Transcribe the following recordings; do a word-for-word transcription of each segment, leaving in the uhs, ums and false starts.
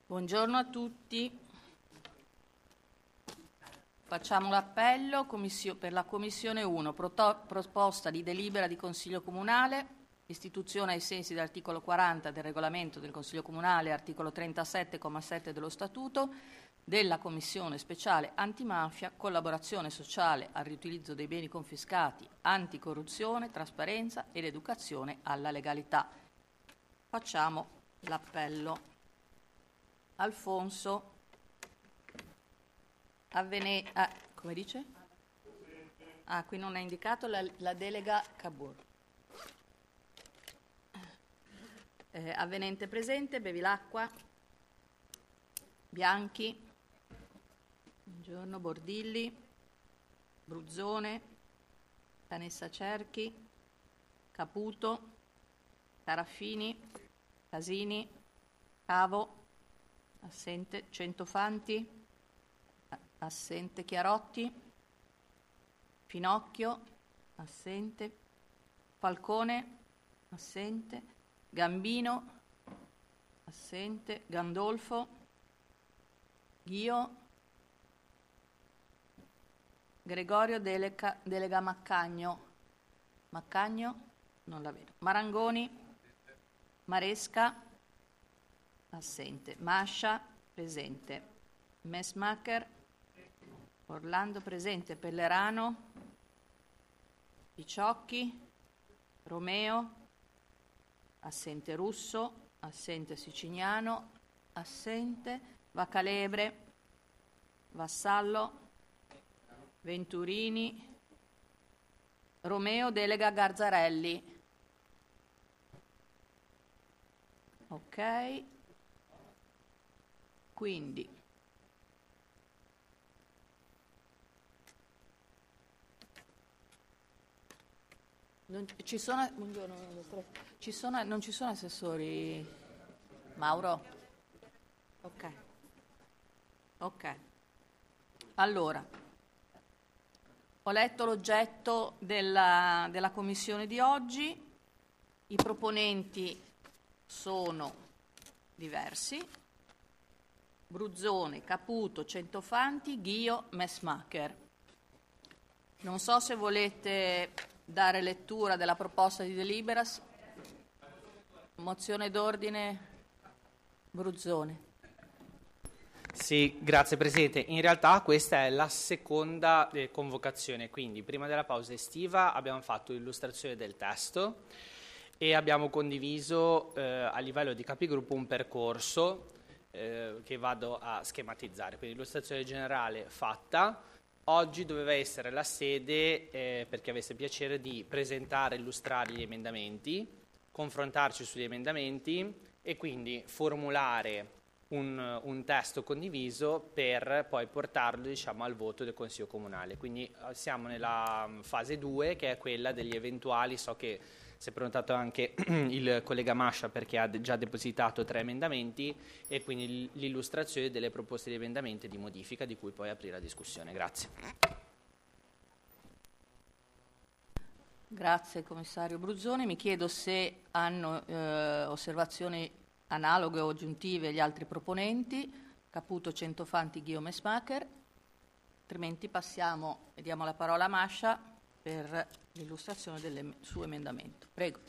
Buongiorno a tutti. Facciamo l'appello per la Commissione uno, proposta di delibera di Consiglio Comunale, istituzione ai sensi dell'articolo quaranta del Regolamento del Consiglio Comunale, articolo trentasette comma sette dello Statuto, della Commissione Speciale Antimafia, collaborazione sociale al riutilizzo dei beni confiscati, anticorruzione, trasparenza ed educazione alla legalità. Facciamo l'appello. Alfonso Avvene, ah, come dice? Ah, qui non è indicato la, la delega Cabur. Eh, avvenente presente, Bevilacqua, Bianchi, buongiorno, Bordilli, Bruzzone, Canessa Cerchi, Caputo, Taraffini, Casini, Cavo, assente, Centofanti, assente, Chiarotti, Finocchio, assente, Falcone, assente, Gambino, assente, Gandolfo, Ghio, Gregorio Delega, Delega Maccagno, Maccagno, non la vedo, Marangoni, Maresca, assente, Mascia, presente, Messmacher, Orlando presente, Pellerano, Picciocchi, Romeo, assente Russo, assente Siciniano, assente Vacalebre, Vassallo, Venturini, Romeo delega Garzarelli. Ok, quindi non ci sono, buongiorno, ci sono, non ci sono assessori, Mauro? Ok, ok. Allora, ho letto l'oggetto della, della commissione di oggi, i proponenti sono diversi, Bruzzone, Caputo, Centofanti, Ghio, Messmacher. Non so se volete dare lettura della proposta di delibera. Mozione d'ordine, Bruzzone. Sì, grazie Presidente. In realtà questa è la seconda eh, convocazione, quindi prima della pausa estiva abbiamo fatto l'illustrazione del testo e abbiamo condiviso eh, a livello di capigruppo un percorso eh, che vado a schematizzare. Quindi illustrazione generale fatta. Oggi doveva essere la sede eh, per chi avesse piacere di presentare e illustrare gli emendamenti, confrontarci sugli emendamenti e quindi formulare un, un testo condiviso per poi portarlo, diciamo, al voto del Consiglio Comunale. Quindi eh, siamo nella fase due, che è quella degli eventuali, so che si è prenotato anche il collega Mascia perché ha già depositato tre emendamenti e quindi l'illustrazione delle proposte di emendamento e di modifica di cui poi aprire la discussione. Grazie. Grazie Commissario Bruzzone. Mi chiedo se hanno eh, osservazioni analoghe o aggiuntive gli altri proponenti, Caputo, Centofanti, Ghio, Messmacher. Altrimenti passiamo e diamo la parola a Mascia per l'illustrazione del suo emendamento. Prego.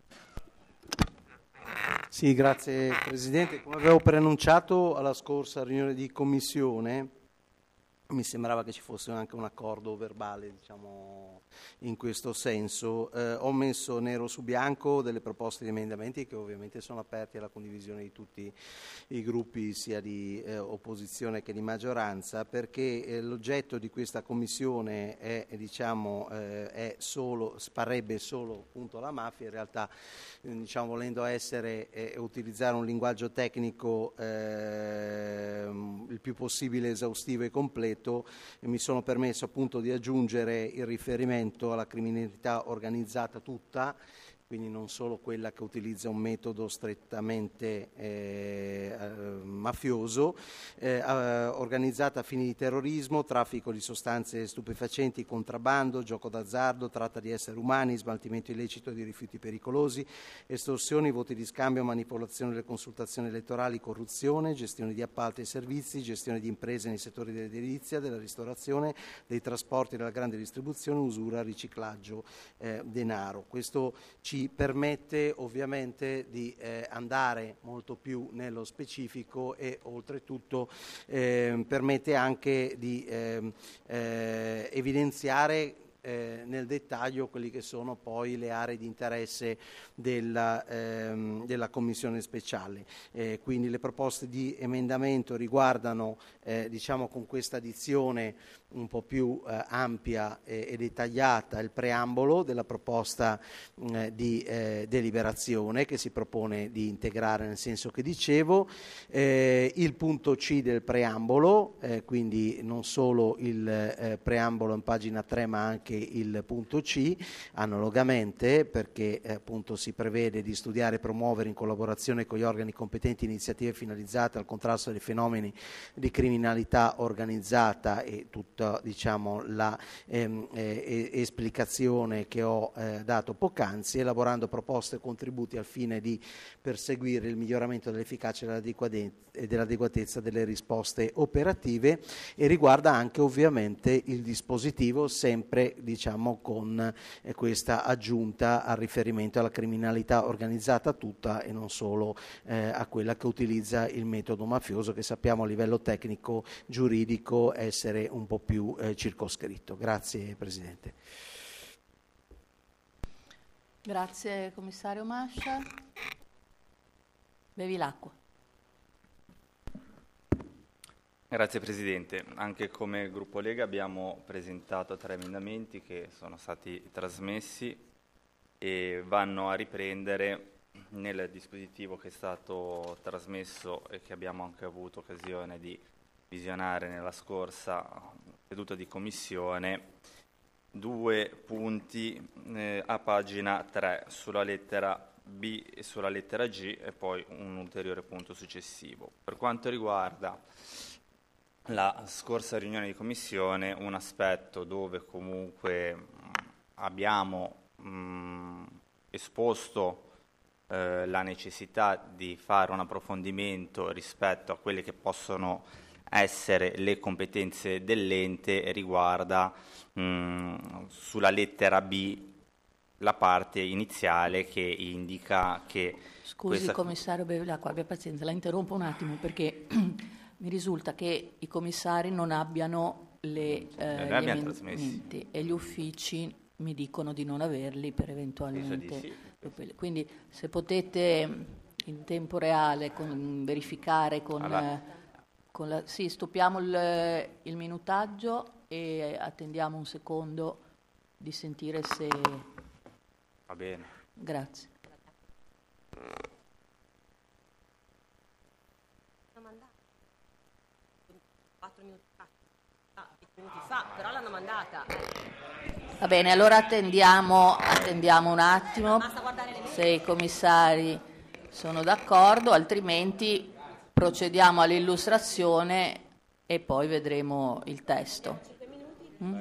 Sì, grazie Presidente. Come avevo preannunciato alla scorsa riunione di Commissione, mi sembrava che ci fosse anche un accordo verbale, diciamo, in questo senso. Eh, ho messo nero su bianco delle proposte di emendamenti che ovviamente sono aperti alla condivisione di tutti i gruppi, sia di eh, opposizione che di maggioranza, perché eh, l'oggetto di questa commissione è, diciamo, eh, è solo, sparebbe solo appunto la mafia. In realtà, eh, diciamo, volendo essere e eh, utilizzare un linguaggio tecnico eh, il più possibile esaustivo e completo, e mi sono permesso appunto di aggiungere il riferimento alla criminalità organizzata tutta quindi non solo quella che utilizza un metodo strettamente eh, eh, mafioso, eh, organizzata a fini di terrorismo, traffico di sostanze stupefacenti, contrabbando, gioco d'azzardo, tratta di esseri umani, smaltimento illecito di rifiuti pericolosi, estorsioni, voti di scambio, manipolazione delle consultazioni elettorali, corruzione, gestione di appalti e servizi, gestione di imprese nei settori dell'edilizia, della ristorazione, dei trasporti e della grande distribuzione, usura, riciclaggio, eh, denaro. Questo ci permette ovviamente di eh, andare molto più nello specifico e oltretutto eh, permette anche di eh, eh, evidenziare Eh, nel dettaglio quelli che sono poi le aree di interesse della, ehm, della Commissione speciale. Eh, quindi le proposte di emendamento riguardano, eh, diciamo con questa addizione un po' più eh, ampia e, e dettagliata, il preambolo della proposta eh, di eh, deliberazione che si propone di integrare nel senso che dicevo, eh, il punto C del preambolo, eh, quindi non solo il eh, preambolo in pagina tre ma anche il punto C, analogamente perché eh, appunto si prevede di studiare e promuovere in collaborazione con gli organi competenti iniziative finalizzate al contrasto dei fenomeni di criminalità organizzata e tutta diciamo la ehm, eh, esplicazione che ho eh, dato poc'anzi, elaborando proposte e contributi al fine di perseguire il miglioramento dell'efficacia e dell'adeguatezza delle risposte operative, e riguarda anche ovviamente il dispositivo sempre diciamo con eh, questa aggiunta al riferimento alla criminalità organizzata tutta e non solo eh, a quella che utilizza il metodo mafioso, che sappiamo a livello tecnico giuridico essere un po' più eh, circoscritto. Grazie Presidente. Grazie Commissario Mascia. Bevi l'acqua. Grazie Presidente, anche come gruppo Lega abbiamo presentato tre emendamenti che sono stati trasmessi e vanno a riprendere nel dispositivo che è stato trasmesso e che abbiamo anche avuto occasione di visionare nella scorsa seduta di commissione, due punti eh, a pagina tre sulla lettera B e sulla lettera G e poi un ulteriore punto successivo. Per quanto riguarda la scorsa riunione di commissione, un aspetto dove comunque mh, abbiamo mh, esposto eh, la necessità di fare un approfondimento rispetto a quelle che possono essere le competenze dell'ente, riguarda mh, sulla lettera B la parte iniziale che indica che... Scusi questa... Commissario Bevilacqua, abbia pazienza, la interrompo un attimo perché... Mi risulta che i commissari non abbiano le, eh, gli emendamenti e gli uffici mi dicono di non averli per eventualmente. Sì. Quindi se potete in tempo reale con, verificare con, eh, con la... Sì, stoppiamo il, il minutaggio e attendiamo un secondo di sentire se... Va bene. Grazie. Minuti fa, però l'hanno mandata. Va bene, allora attendiamo, attendiamo un attimo se i commissari sono d'accordo, altrimenti procediamo all'illustrazione e poi vedremo il testo. Mm?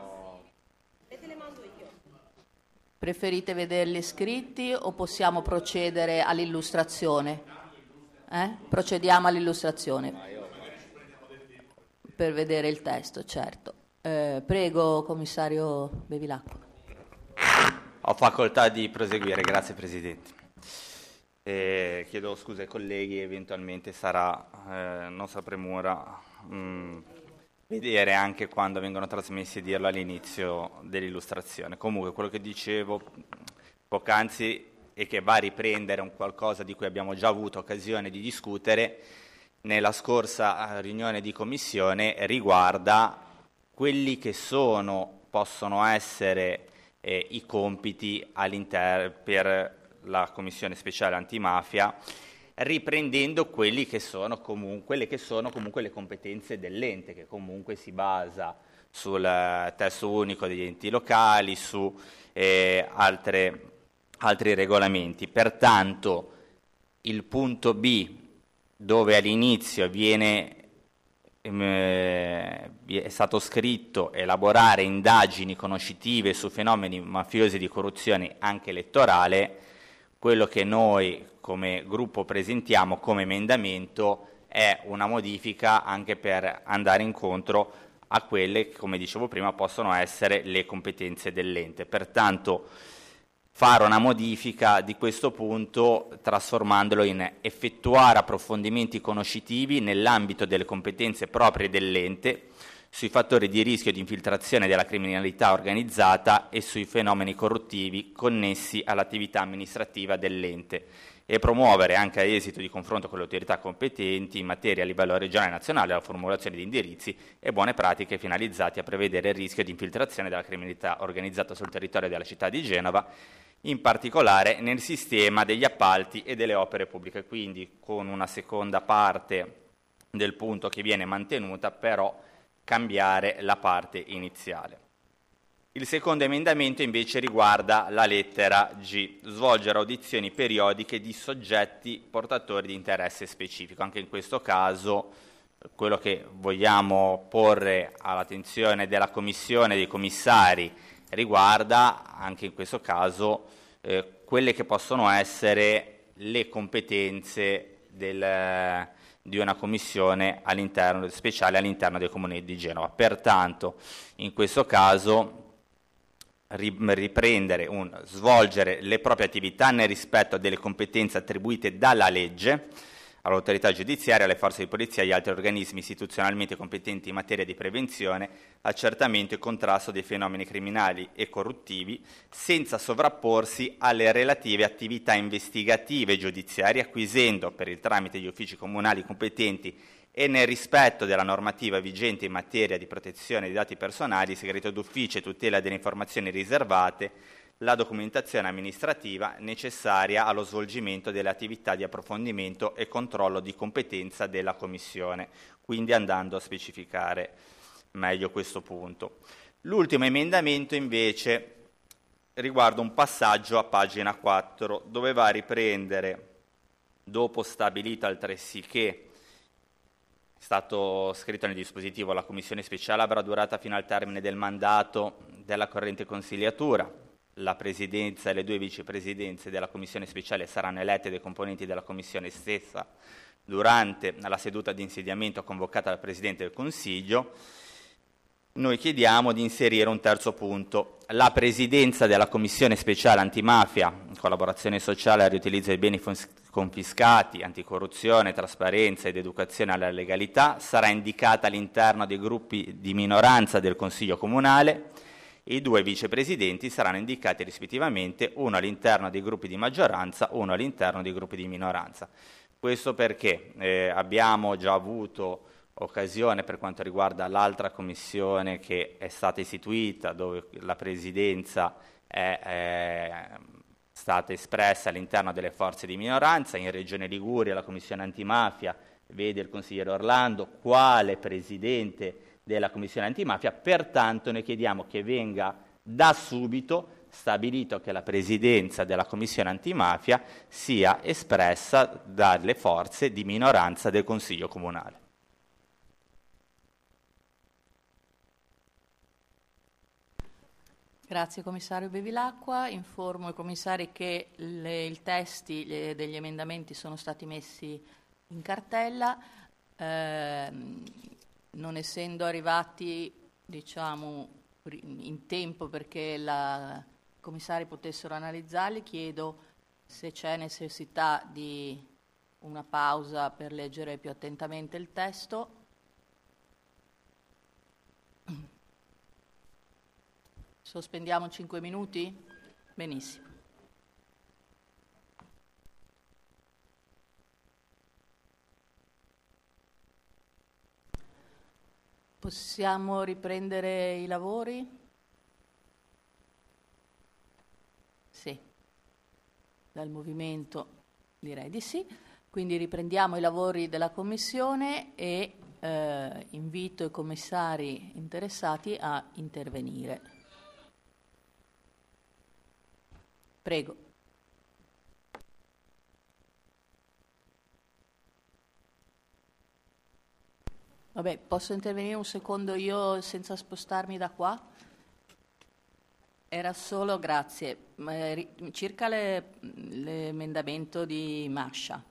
Preferite vederli scritti o possiamo procedere all'illustrazione? Eh? Procediamo all'illustrazione. Per vedere il testo, certo. Eh, prego, commissario Bevilacqua. Ho facoltà di proseguire, grazie Presidente. Eh, chiedo scusa ai colleghi, eventualmente sarà eh, nostra premura mh, vedere anche quando vengono trasmessi e dirlo all'inizio dell'illustrazione. Comunque, quello che dicevo poc'anzi e che va a riprendere un qualcosa di cui abbiamo già avuto occasione di discutere nella scorsa riunione di commissione, riguarda quelli che sono, possono essere eh, i compiti all'inter- per la commissione speciale antimafia, riprendendo quelli che sono comunque, quelle che sono comunque le competenze dell'ente, che comunque si basa sul testo unico degli enti locali, su eh, altre altri regolamenti. Pertanto il punto B, dove all'inizio viene eh, è stato scritto elaborare indagini conoscitive su fenomeni mafiosi di corruzione anche elettorale, quello che noi come gruppo presentiamo come emendamento è una modifica anche per andare incontro a quelle che, come dicevo prima, possono essere le competenze dell'ente. Pertanto fare una modifica di questo punto trasformandolo in effettuare approfondimenti conoscitivi nell'ambito delle competenze proprie dell'ente sui fattori di rischio di infiltrazione della criminalità organizzata e sui fenomeni corruttivi connessi all'attività amministrativa dell'ente, e promuovere, anche a esito di confronto con le autorità competenti in materia a livello regionale e nazionale, la formulazione di indirizzi e buone pratiche finalizzati a prevedere il rischio di infiltrazione della criminalità organizzata sul territorio della città di Genova, in particolare nel sistema degli appalti e delle opere pubbliche, quindi con una seconda parte del punto che viene mantenuta, però cambiare la parte iniziale. Il secondo emendamento invece riguarda la lettera G, svolgere audizioni periodiche di soggetti portatori di interesse specifico. Anche in questo caso quello che vogliamo porre all'attenzione della Commissione, dei commissari, riguarda anche in questo caso eh, quelle che possono essere le competenze del, di una commissione all'interno, speciale all'interno del Comune di Genova. Pertanto in questo caso riprendere un svolgere le proprie attività nel rispetto delle competenze attribuite dalla legge all'autorità giudiziaria, alle forze di polizia e agli altri organismi istituzionalmente competenti in materia di prevenzione, accertamento e contrasto dei fenomeni criminali e corruttivi, senza sovrapporsi alle relative attività investigative giudiziarie, acquisendo per il tramite degli uffici comunali competenti e nel rispetto della normativa vigente in materia di protezione dei dati personali, segreto d'ufficio e tutela delle informazioni riservate, la documentazione amministrativa necessaria allo svolgimento delle attività di approfondimento e controllo di competenza della Commissione, quindi andando a specificare meglio questo punto. L'ultimo emendamento invece riguarda un passaggio a pagina quattro, dove va a riprendere, dopo stabilito altresì che è stato scritto nel dispositivo la commissione speciale avrà durata fino al termine del mandato della corrente consigliatura, la presidenza e le due vicepresidenze della commissione speciale saranno elette dai componenti della commissione stessa durante la seduta di insediamento convocata dal Presidente del Consiglio. Noi chiediamo di inserire un terzo punto. La presidenza della commissione speciale antimafia, collaborazione sociale al riutilizzo dei beni confiscati, anticorruzione, trasparenza ed educazione alla legalità sarà indicata all'interno dei gruppi di minoranza del Consiglio Comunale e i due vicepresidenti saranno indicati rispettivamente uno all'interno dei gruppi di maggioranza, uno all'interno dei gruppi di minoranza. Questo perché eh, abbiamo già avuto occasione per quanto riguarda l'altra commissione che è stata istituita, dove la presidenza è, è stata espressa all'interno delle forze di minoranza. In Regione Liguria la commissione antimafia vede il consigliere Orlando quale presidente della commissione antimafia, pertanto noi chiediamo che venga da subito stabilito che la presidenza della commissione antimafia sia espressa dalle forze di minoranza del Consiglio Comunale. Grazie commissario Bevilacqua. Informo i commissari che le, i testi le, degli emendamenti sono stati messi in cartella, eh, non essendo arrivati diciamo, in tempo perché i commissari potessero analizzarli, chiedo se c'è necessità di una pausa per leggere più attentamente il testo. Sospendiamo cinque minuti? Benissimo. Possiamo riprendere i lavori? Sì. Dal movimento direi di sì. Quindi riprendiamo i lavori della Commissione e eh, invito i commissari interessati a intervenire. Prego. Vabbè, posso intervenire un secondo io senza spostarmi da qua? Era solo, grazie, eh, circa le, l'emendamento di Mascia.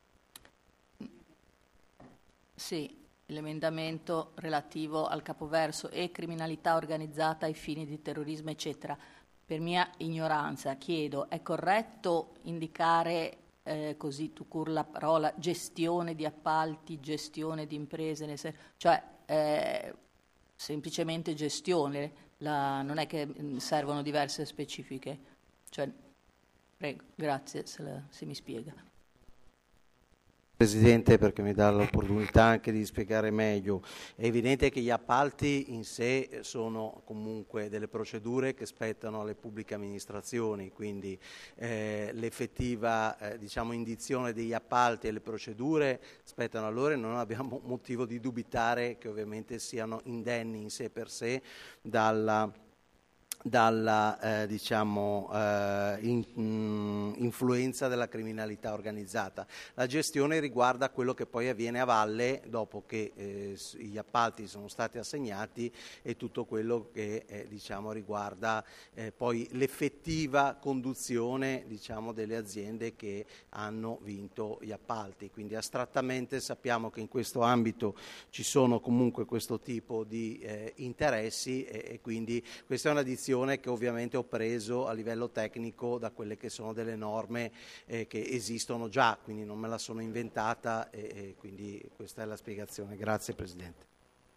Sì, l'emendamento relativo al capoverso e criminalità organizzata ai fini di terrorismo, eccetera. Per mia ignoranza chiedo, è corretto indicare eh, così tu cur la parola gestione di appalti, gestione di imprese, nel sen- cioè eh, semplicemente gestione? La, non è che mh, servono diverse specifiche. Cioè, prego, grazie se, la, se mi spiega. Presidente, perché mi dà l'opportunità anche di spiegare meglio. È evidente che gli appalti in sé sono comunque delle procedure che spettano alle pubbliche amministrazioni, quindi eh, l'effettiva eh, diciamo, indizione degli appalti e le procedure spettano a loro e non abbiamo motivo di dubitare che ovviamente siano indenni in sé per sé dalla dalla eh, diciamo, eh, in, mh, influenza della criminalità organizzata. La gestione riguarda quello che poi avviene a valle dopo che eh, gli appalti sono stati assegnati e tutto quello che eh, diciamo, riguarda eh, poi l'effettiva conduzione diciamo, delle aziende che hanno vinto gli appalti. Quindi astrattamente sappiamo che in questo ambito ci sono comunque questo tipo di eh, interessi e, e quindi questa è una dizione che ovviamente ho preso a livello tecnico da quelle che sono delle norme eh, che esistono già, quindi non me la sono inventata e, e quindi questa è la spiegazione. Grazie Presidente.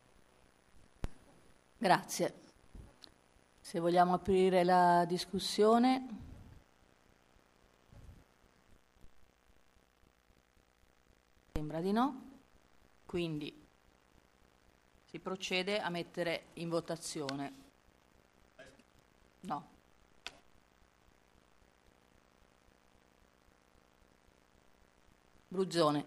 Grazie. Se vogliamo aprire la discussione. Sembra di no. Quindi si procede a mettere in votazione. No. Bruzzone.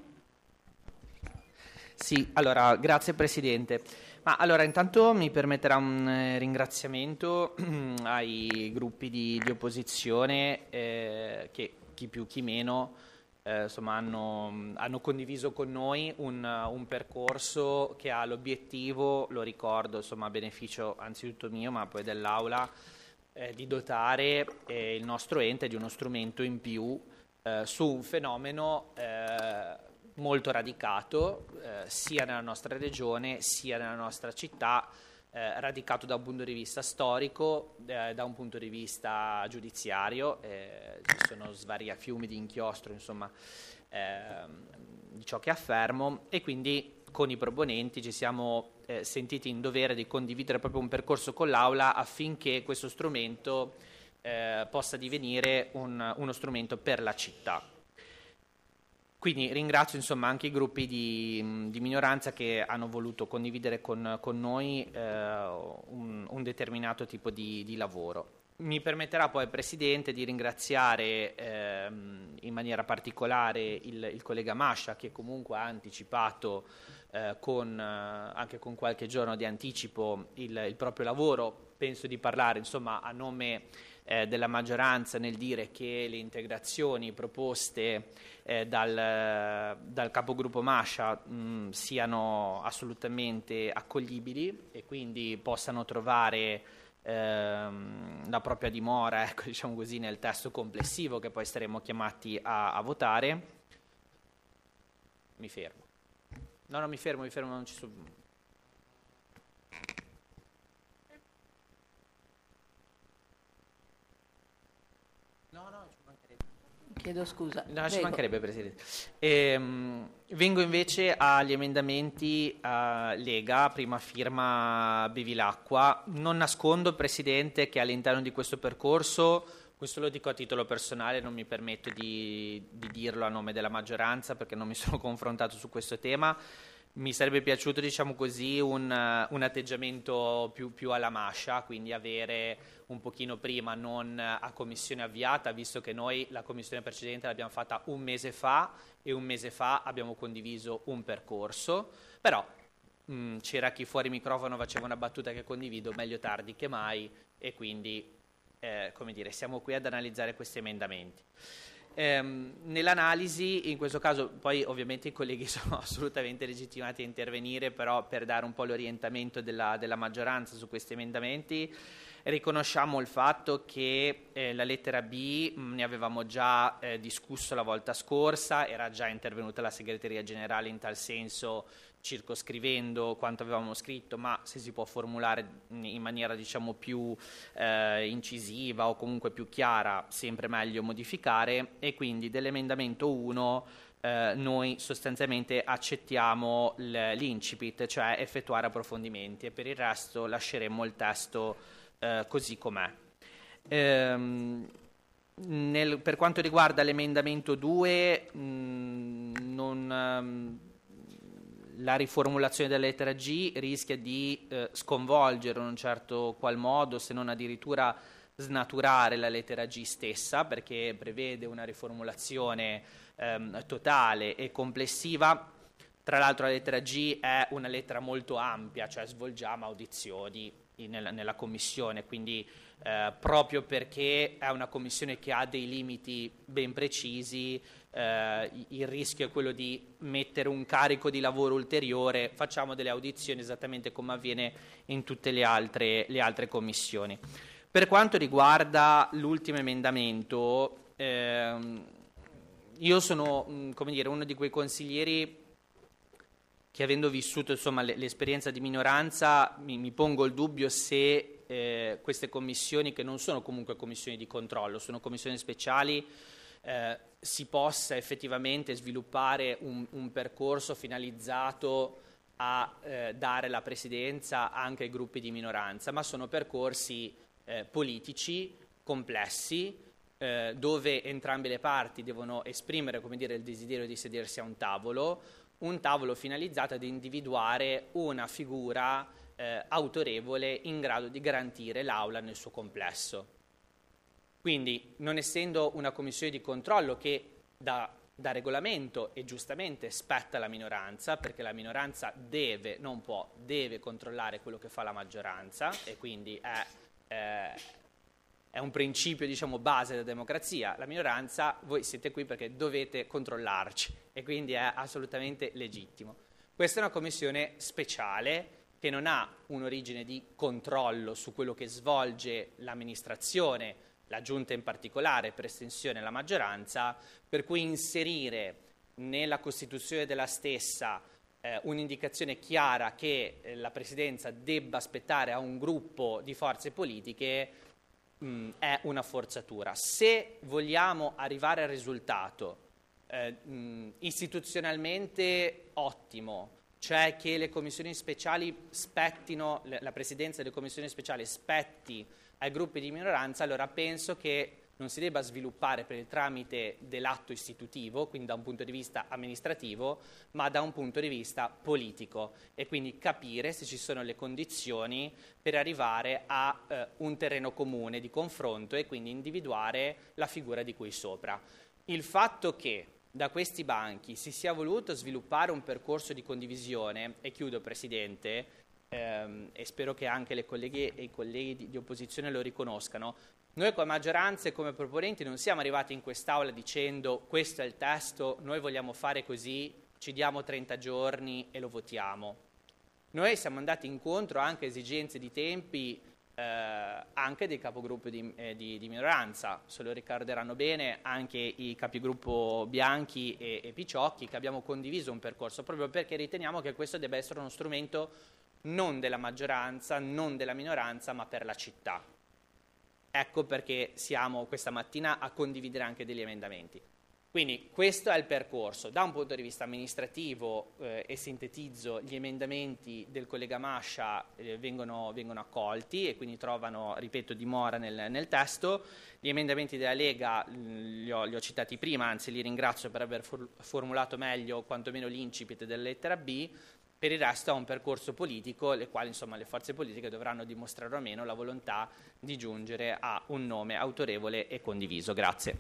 Sì, allora, grazie Presidente. Ma allora, intanto mi permetterà un eh, ringraziamento ai gruppi di, di opposizione eh, che chi più chi meno eh, insomma, hanno, hanno condiviso con noi un, un percorso che ha l'obiettivo, lo ricordo, insomma, a beneficio anzitutto mio ma poi dell'Aula, Eh, di dotare eh, il nostro ente di uno strumento in più eh, su un fenomeno eh, molto radicato eh, sia nella nostra regione sia nella nostra città, eh, radicato da un punto di vista storico, eh, da un punto di vista giudiziario, eh, ci sono svari fiumi di inchiostro insomma eh, di ciò che affermo e quindi con i proponenti ci siamo eh, sentiti in dovere di condividere proprio un percorso con l'Aula affinché questo strumento eh, possa divenire un, uno strumento per la città. Quindi ringrazio insomma anche i gruppi di, di minoranza che hanno voluto condividere con, con noi eh, un, un determinato tipo di, di lavoro. Mi permetterà poi, Presidente, di ringraziare ehm, in maniera particolare il, il collega Mascia che comunque ha anticipato eh, con, eh, anche con qualche giorno di anticipo il, il proprio lavoro. Penso di parlare insomma a nome eh, della maggioranza nel dire che le integrazioni proposte eh, dal, dal capogruppo Mascia mh, siano assolutamente accoglibili e quindi possano trovare la propria dimora, ecco, diciamo così, nel testo complessivo che poi saremo chiamati a, a votare. Mi fermo. No, no, mi fermo, mi fermo, non ci sono. No, no, ci mancherebbe. Chiedo scusa. No, ci Prego. mancherebbe, Presidente. Ehm, vengo invece agli emendamenti uh, Lega, prima firma Bevilacqua. Non nascondo, Presidente, che all'interno di questo percorso, questo lo dico a titolo personale, non mi permetto di, di dirlo a nome della maggioranza perché non mi sono confrontato su questo tema, mi sarebbe piaciuto, diciamo così, un, un atteggiamento più, più alla Mascia, quindi avere un pochino prima, non a commissione avviata, visto che noi la commissione precedente l'abbiamo fatta un mese fa e un mese fa abbiamo condiviso un percorso, però mh, c'era chi fuori microfono faceva una battuta che condivido, meglio tardi che mai, e quindi eh, come dire, siamo qui ad analizzare questi emendamenti. Ehm, nell'analisi, in questo caso, poi ovviamente i colleghi sono assolutamente legittimati a intervenire, però per dare un po' l'orientamento della, della maggioranza su questi emendamenti, riconosciamo il fatto che eh, la lettera B mh, ne avevamo già eh, discusso la volta scorsa, era già intervenuta la segreteria generale in tal senso, circoscrivendo quanto avevamo scritto, ma se si può formulare in maniera diciamo più eh, incisiva o comunque più chiara, sempre meglio modificare, e quindi dell'emendamento uno eh, noi sostanzialmente accettiamo l'incipit, cioè effettuare approfondimenti, e per il resto lasceremo il testo eh, così com'è. Ehm, nel, per quanto riguarda l'emendamento due, mh, non... Um, la riformulazione della lettera G rischia di eh, sconvolgere in un certo qual modo, se non addirittura snaturare la lettera G stessa, perché prevede una riformulazione ehm, totale e complessiva. Tra l'altro la lettera G è una lettera molto ampia, cioè svolgiamo audizioni in, nella, nella commissione, quindi eh, proprio perché è una commissione che ha dei limiti ben precisi, eh, il rischio è quello di mettere un carico di lavoro ulteriore. Facciamo delle audizioni esattamente come avviene in tutte le altre, le altre commissioni. Per quanto riguarda l'ultimo emendamento, ehm, io sono mh, come dire, uno di quei consiglieri che, avendo vissuto insomma, le, l'esperienza di minoranza, mi, mi pongo il dubbio se eh, queste commissioni, che non sono comunque commissioni di controllo, sono commissioni speciali, eh, si possa effettivamente sviluppare un, un percorso finalizzato a eh, dare la presidenza anche ai gruppi di minoranza, ma sono percorsi eh, politici, complessi, eh, dove entrambe le parti devono esprimere, come dire, il desiderio di sedersi a un tavolo, un tavolo finalizzato ad individuare una figura eh, autorevole in grado di garantire l'Aula nel suo complesso. Quindi, non essendo una commissione di controllo che da, da regolamento e giustamente spetta alla minoranza, perché la minoranza deve, non può, deve controllare quello che fa la maggioranza, e quindi è, eh, è un principio, diciamo, base della democrazia. La minoranza, voi siete qui perché dovete controllarci, e quindi è assolutamente legittimo. Questa è una commissione speciale che non ha un'origine di controllo su quello che svolge l'amministrazione, la Giunta in particolare, per estensione la maggioranza, per cui inserire nella Costituzione della stessa eh, un'indicazione chiara che eh, la Presidenza debba aspettare a un gruppo di forze politiche mh, è una forzatura. Se vogliamo arrivare al risultato eh, mh, istituzionalmente ottimo, cioè che le commissioni speciali spettino, la Presidenza delle commissioni speciali spetti ai gruppi di minoranza, allora penso che non si debba sviluppare per il tramite dell'atto istitutivo, quindi da un punto di vista amministrativo, ma da un punto di vista politico, e quindi capire se ci sono le condizioni per arrivare a eh, un terreno comune di confronto e quindi individuare la figura di cui sopra. Il fatto che da questi banchi si sia voluto sviluppare un percorso di condivisione, e chiudo Presidente, ehm, e spero che anche le colleghe e i colleghi di, di opposizione lo riconoscano, noi come maggioranza e come proponenti non siamo arrivati in quest'Aula dicendo questo è il testo, noi vogliamo fare così, ci diamo trenta giorni e lo votiamo. Noi siamo andati incontro anche a esigenze di tempi eh, anche dei capogruppi di, eh, di, di minoranza, se lo ricorderanno bene anche i capigruppo Bianchi e, e Picciocchi, che abbiamo condiviso un percorso proprio perché riteniamo che questo debba essere uno strumento non della maggioranza, non della minoranza, ma per la città. Ecco perché siamo questa mattina a condividere anche degli emendamenti. Quindi questo è il percorso. Da un punto di vista amministrativo, eh, e sintetizzo, gli emendamenti del collega Mascia eh, vengono, vengono accolti e quindi trovano, ripeto, dimora nel, nel testo. Gli emendamenti della Lega mh, li, ho, li ho citati prima, anzi li ringrazio per aver for- formulato meglio quantomeno l'incipit della lettera B. Per il resto è un percorso politico, le quali insomma le forze politiche dovranno dimostrare o meno la volontà di giungere a un nome autorevole e condiviso. Grazie.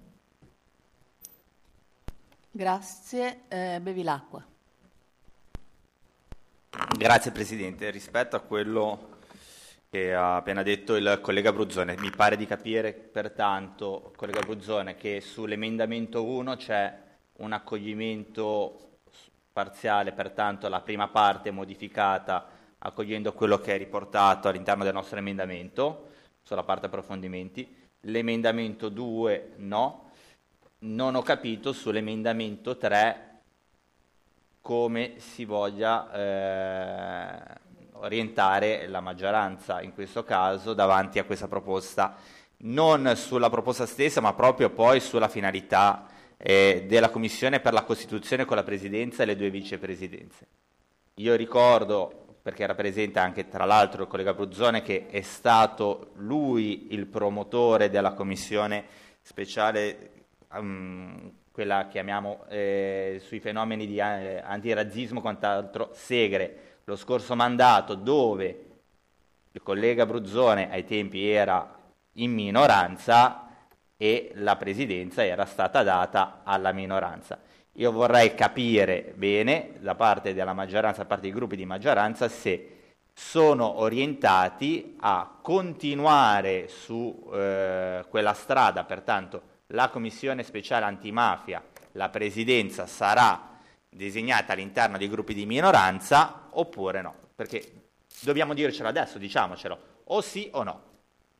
Grazie. Eh, Bevilacqua. Grazie Presidente. Rispetto a quello che ha appena detto il collega Bruzzone. Mi pare di capire, pertanto, collega Bruzzone, che sull'emendamento uno c'è un accoglimento parziale, pertanto la prima parte modificata accogliendo quello che è riportato all'interno del nostro emendamento, sulla parte approfondimenti. L'emendamento due no. Non ho capito sull'emendamento tre come si voglia eh, orientare la maggioranza in questo caso davanti a questa proposta, non sulla proposta stessa ma proprio poi sulla finalità eh, della Commissione per la Costituzione con la Presidenza e le due vicepresidenze. Io ricordo, perché era presente anche tra l'altro il collega Bruzzone, che è stato lui il promotore della Commissione speciale, um, quella che chiamiamo eh, sui fenomeni di eh, antirazzismo, quant'altro, Segre, lo scorso mandato, dove il collega Bruzzone ai tempi era in minoranza e la presidenza era stata data alla minoranza. Io vorrei capire bene da parte della maggioranza, da parte dei gruppi di maggioranza, se sono orientati a continuare su eh, quella strada, pertanto la Commissione speciale antimafia, la presidenza sarà designata all'interno dei gruppi di minoranza oppure no, perché dobbiamo dircelo adesso, diciamocelo, o sì o no.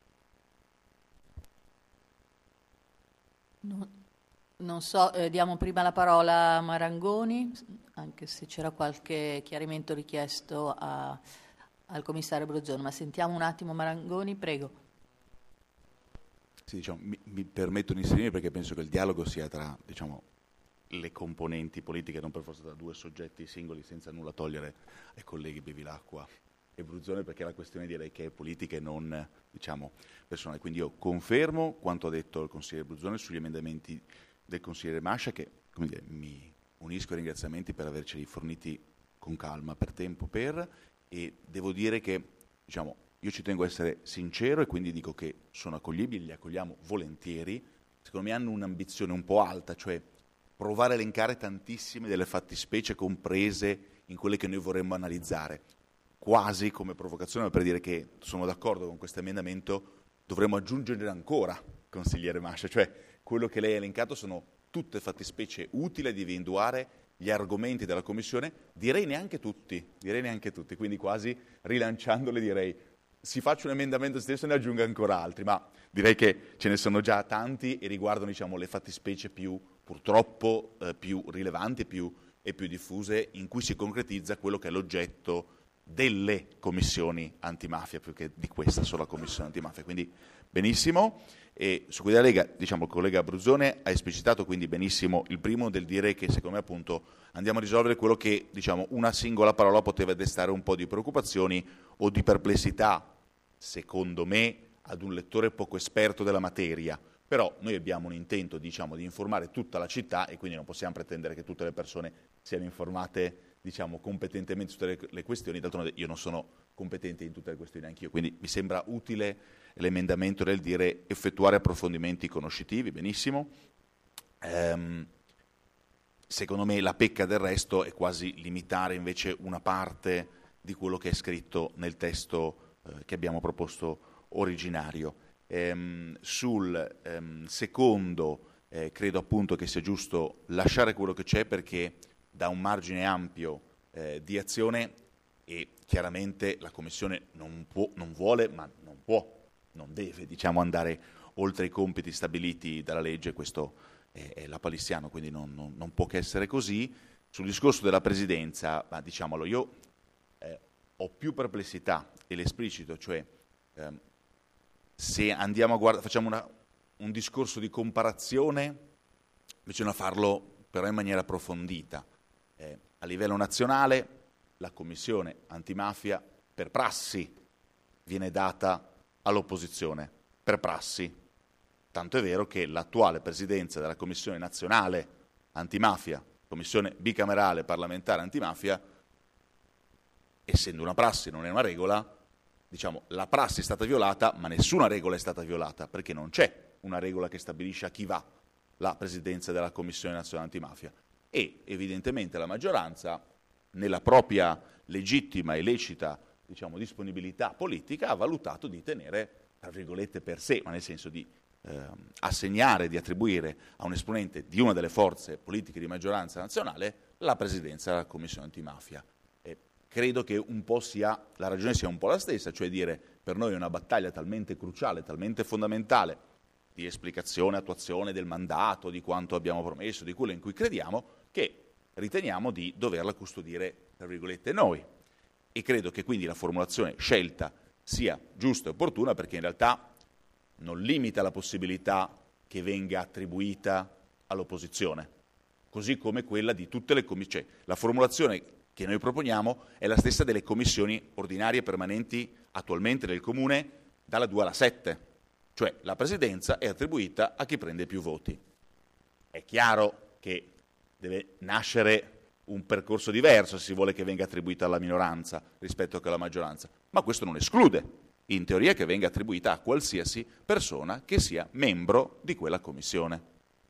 No, non so, eh, diamo prima la parola a Marangoni, anche se c'era qualche chiarimento richiesto a, al commissario Bruzzone, ma sentiamo un attimo Marangoni, prego. Sì, diciamo, mi, mi permetto di inserire perché penso che il dialogo sia tra, diciamo, le componenti politiche, non per forza da due soggetti singoli, senza nulla togliere ai colleghi Bevilacqua e Bruzzone, perché la questione direi che è politica e non, diciamo, personale. Quindi io confermo quanto ha detto il consigliere Bruzzone sugli emendamenti del consigliere Mascia, che, come dire, mi unisco ai ringraziamenti per averceli forniti con calma, per tempo, per, e devo dire che, diciamo, io ci tengo a essere sincero e quindi dico che sono accoglibili, li accogliamo volentieri. Secondo me hanno un'ambizione un po' alta, cioè provare a elencare tantissime delle fattispecie comprese in quelle che noi vorremmo analizzare, quasi come provocazione per dire che sono d'accordo con questo emendamento, dovremmo aggiungere ancora, consigliere Mascia, cioè quello che lei ha elencato sono tutte fattispecie utili ad individuare gli argomenti della Commissione, direi neanche tutti, direi neanche tutti, quindi quasi rilanciandole direi si faccia un emendamento stesso e ne aggiunga ancora altri, ma direi che ce ne sono già tanti e riguardano, diciamo, le fattispecie più, purtroppo, eh, più rilevanti più, e più diffuse, in cui si concretizza quello che è l'oggetto delle commissioni antimafia, più che di questa sola commissione antimafia. Quindi benissimo. E su cui la Lega, diciamo, il collega Bruzzone ha esplicitato quindi benissimo il primo del dire che secondo me appunto andiamo a risolvere quello che, diciamo, una singola parola poteva destare un po' di preoccupazioni o di perplessità, secondo me, ad un lettore poco esperto della materia. Però noi abbiamo un intento, diciamo, di informare tutta la città e quindi non possiamo pretendere che tutte le persone siano informate, diciamo, competentemente su tutte le, le questioni. D'altronde io non sono competente in tutte le questioni anch'io, quindi mi sembra utile l'emendamento del dire effettuare approfondimenti conoscitivi, benissimo. Ehm, secondo me la pecca del resto è quasi limitare invece una parte di quello che è scritto nel testo eh, che abbiamo proposto originario. Ehm, sul ehm, secondo eh, credo appunto che sia giusto lasciare quello che c'è perché dà un margine ampio eh, di azione e chiaramente la Commissione non può, non vuole, ma non può, non deve, diciamo, andare oltre i compiti stabiliti dalla legge, questo è, è lapalissiano, quindi non, non, non può che essere così. Sul discorso della Presidenza, ma diciamolo, io eh, ho più perplessità, e l'esplicito, cioè ehm, se andiamo a guardare, facciamo una, un discorso di comparazione, bisogna farlo però in maniera approfondita. Eh, a livello nazionale la Commissione antimafia per prassi viene data all'opposizione, per prassi. Tanto è vero che l'attuale presidenza della Commissione nazionale antimafia, Commissione bicamerale parlamentare antimafia, essendo una prassi, non è una regola, diciamo, la prassi è stata violata, ma nessuna regola è stata violata, perché non c'è una regola che stabilisce a chi va la presidenza della Commissione nazionale antimafia. E evidentemente la maggioranza, nella propria legittima e lecita diciamo, disponibilità politica, ha valutato di tenere, tra virgolette, per sé, ma nel senso di eh, assegnare, di attribuire a un esponente di una delle forze politiche di maggioranza nazionale la presidenza della Commissione antimafia. E credo che un po' sia, la ragione sia un po' la stessa, cioè dire per noi è una battaglia talmente cruciale, talmente fondamentale, di esplicazione, attuazione del mandato, di quanto abbiamo promesso, di quello in cui crediamo, che riteniamo di doverla custodire, tra virgolette, noi. E credo che quindi la formulazione scelta sia giusta e opportuna, perché in realtà non limita la possibilità che venga attribuita all'opposizione, così come quella di tutte le commissioni. Cioè, la formulazione che noi proponiamo è la stessa delle commissioni ordinarie permanenti attualmente del Comune dalla due alla sette, cioè la presidenza è attribuita a chi prende più voti. È chiaro che deve nascere un percorso diverso se si vuole che venga attribuita alla minoranza rispetto che alla maggioranza, ma questo non esclude, in teoria, che venga attribuita a qualsiasi persona che sia membro di quella commissione.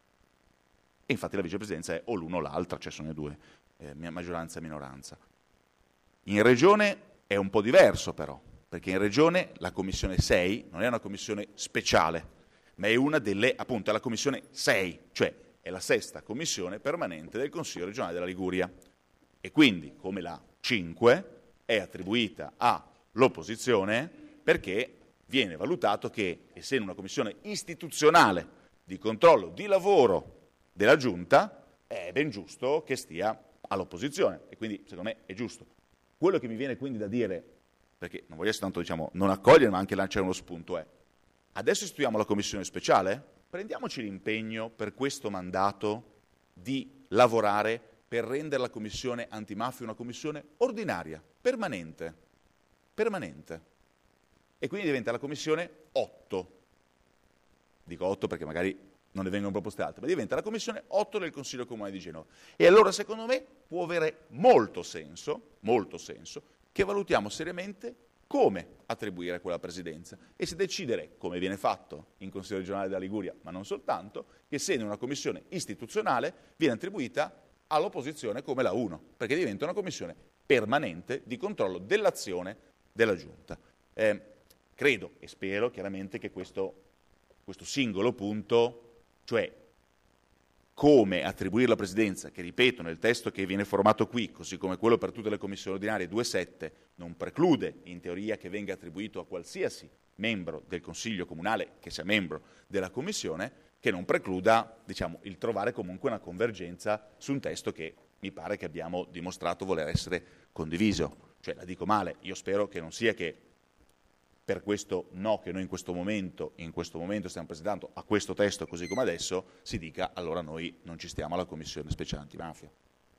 E infatti la vicepresidenza è o l'uno o l'altra, cioè sono le due, eh, maggioranza e minoranza. In Regione è un po' diverso però, perché in Regione la Commissione sei non è una commissione speciale, ma è una delle, appunto, è la Commissione sei, cioè è la sesta commissione permanente del Consiglio regionale della Liguria. E quindi, come la cinque, è attribuita all'opposizione perché viene valutato che, essendo una commissione istituzionale di controllo di lavoro della Giunta, è ben giusto che stia all'opposizione. E quindi, secondo me, è giusto. Quello che mi viene quindi da dire, perché non voglio essere tanto, diciamo, non accogliere, ma anche lanciare uno spunto, è: adesso istituiamo la commissione speciale? Prendiamoci l'impegno per questo mandato di lavorare per rendere la commissione antimafia una commissione ordinaria, permanente, permanente. E quindi diventa la commissione otto. Dico otto perché magari non ne vengono proposte altre, ma diventa la commissione otto del Consiglio Comunale di Genova. E allora, secondo me, può avere molto senso, molto senso, che valutiamo seriamente come attribuire quella presidenza e se decidere, come viene fatto in Consiglio regionale della Liguria, ma non soltanto, che essendo una commissione istituzionale viene attribuita all'opposizione come la uno, perché diventa una commissione permanente di controllo dell'azione della Giunta. Eh, credo e spero chiaramente che questo, questo singolo punto, cioè come attribuire la presidenza, che ripeto nel testo che viene formato qui, così come quello per tutte le commissioni ordinarie due sette, non preclude in teoria che venga attribuito a qualsiasi membro del Consiglio Comunale che sia membro della Commissione, che non precluda, diciamo, il trovare comunque una convergenza su un testo che mi pare che abbiamo dimostrato voler essere condiviso. Cioè, la dico male, io spero che non sia che per questo no che noi in questo momento, in questo momento stiamo presentando a questo testo così come adesso, si dica allora noi non ci stiamo alla Commissione Speciale Antimafia.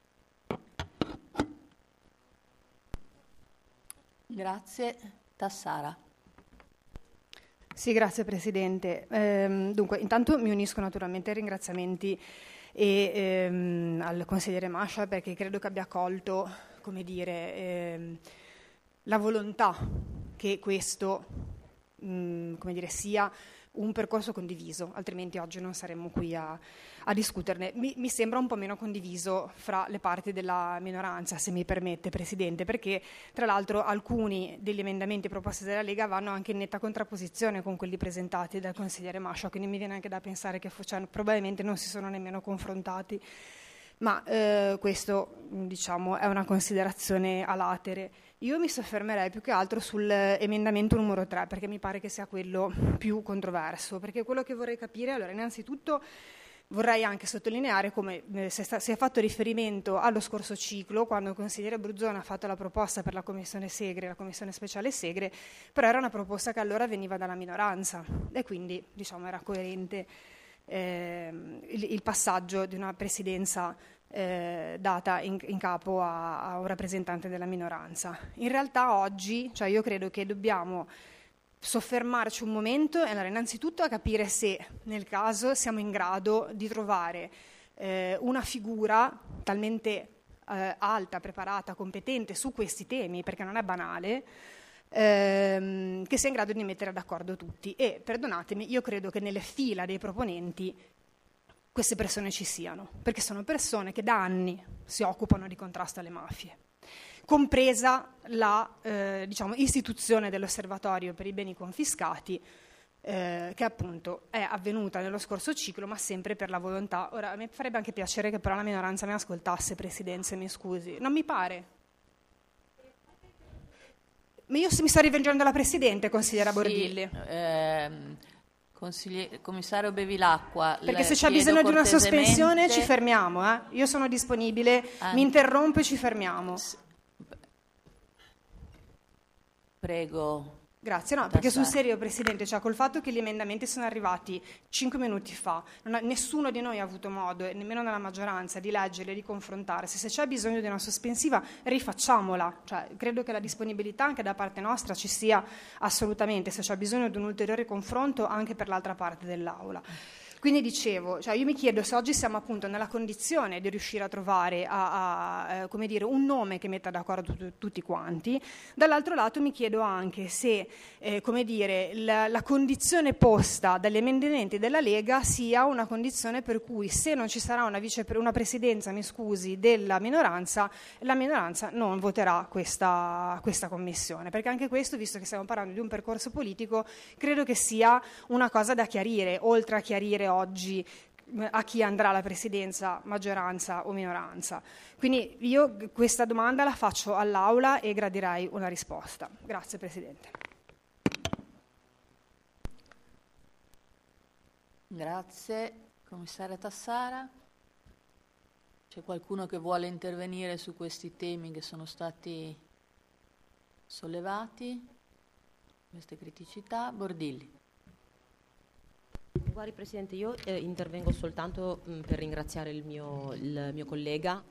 Grazie. Tassara. Sì, grazie Presidente. Ehm, dunque, intanto mi unisco naturalmente ai ringraziamenti e, ehm, al consigliere Mascia, perché credo che abbia colto, come dire, ehm, la volontà che questo mh, come dire, sia un percorso condiviso, altrimenti oggi non saremmo qui a, a discuterne. Mi, mi sembra un po' meno condiviso fra le parti della minoranza, se mi permette, Presidente, perché tra l'altro alcuni degli emendamenti proposti dalla Lega vanno anche in netta contrapposizione con quelli presentati dal consigliere Mascia, quindi mi viene anche da pensare che cioè, probabilmente non si sono nemmeno confrontati. Ma eh, questo, diciamo, è una considerazione a latere. Io mi soffermerei più che altro sull'emendamento numero tre, perché mi pare che sia quello più controverso, perché quello che vorrei capire, allora, innanzitutto vorrei anche sottolineare come eh, si, è sta, si è fatto riferimento allo scorso ciclo, quando il consigliere Bruzzone ha fatto la proposta per la commissione Segre, la commissione speciale Segre, però era una proposta che allora veniva dalla minoranza e quindi, diciamo, era coerente eh, il, il passaggio di una presidenza Eh, data in, in capo a, a un rappresentante della minoranza. In realtà oggi, cioè io credo che dobbiamo soffermarci un momento e allora innanzitutto a capire se nel caso siamo in grado di trovare eh, una figura talmente eh, alta, preparata, competente su questi temi, perché non è banale, ehm, che sia in grado di mettere d'accordo tutti. E perdonatemi, io credo che nelle fila dei proponenti queste persone ci siano, perché sono persone che da anni si occupano di contrasto alle mafie. compresa la eh, diciamo, istituzione dell'osservatorio per i beni confiscati, eh, che appunto è avvenuta nello scorso ciclo, ma sempre per la volontà. Ora, mi farebbe anche piacere che però la minoranza mi ascoltasse, Presidenza, mi scusi. Non mi pare. Ma io mi sto rivolgendo alla Presidente, consigliera Bordilli. Sì, ehm, consigli- commissario Bevilacqua. Perché se c'è bisogno di una sospensione ci fermiamo. Eh? Io sono disponibile, ah, mi interrompo e ci fermiamo. Prego. Grazie, no, perché sul serio, Presidente, cioè col fatto che gli emendamenti sono arrivati cinque minuti fa, non ha, nessuno di noi ha avuto modo, e nemmeno nella maggioranza, di leggerli, di confrontarsi. Se c'è bisogno di una sospensiva, rifacciamola. Cioè, credo che la disponibilità anche da parte nostra ci sia assolutamente, se c'è bisogno di un ulteriore confronto anche per l'altra parte dell'Aula. Quindi dicevo, cioè io mi chiedo se oggi siamo appunto nella condizione di riuscire a trovare a, a, eh, come dire, un nome che metta d'accordo tu, tutti quanti. Dall'altro lato mi chiedo anche se eh, come dire, la, la condizione posta dagli emendamenti della Lega sia una condizione per cui se non ci sarà una, vice, una presidenza, mi scusi, della minoranza, la minoranza non voterà questa, questa commissione. Perché anche questo, visto che stiamo parlando di un percorso politico, credo che sia una cosa da chiarire, oltre a chiarire oggi a chi andrà la presidenza, maggioranza o minoranza. Quindi io questa domanda la faccio all'Aula e gradirei una risposta. Grazie Presidente. Grazie. Commissaria Tassara? C'è qualcuno che vuole intervenire su questi temi che sono stati sollevati? Queste criticità? Bordilli. Guardi Presidente, io eh, intervengo soltanto mh, per ringraziare il mio, il mio collega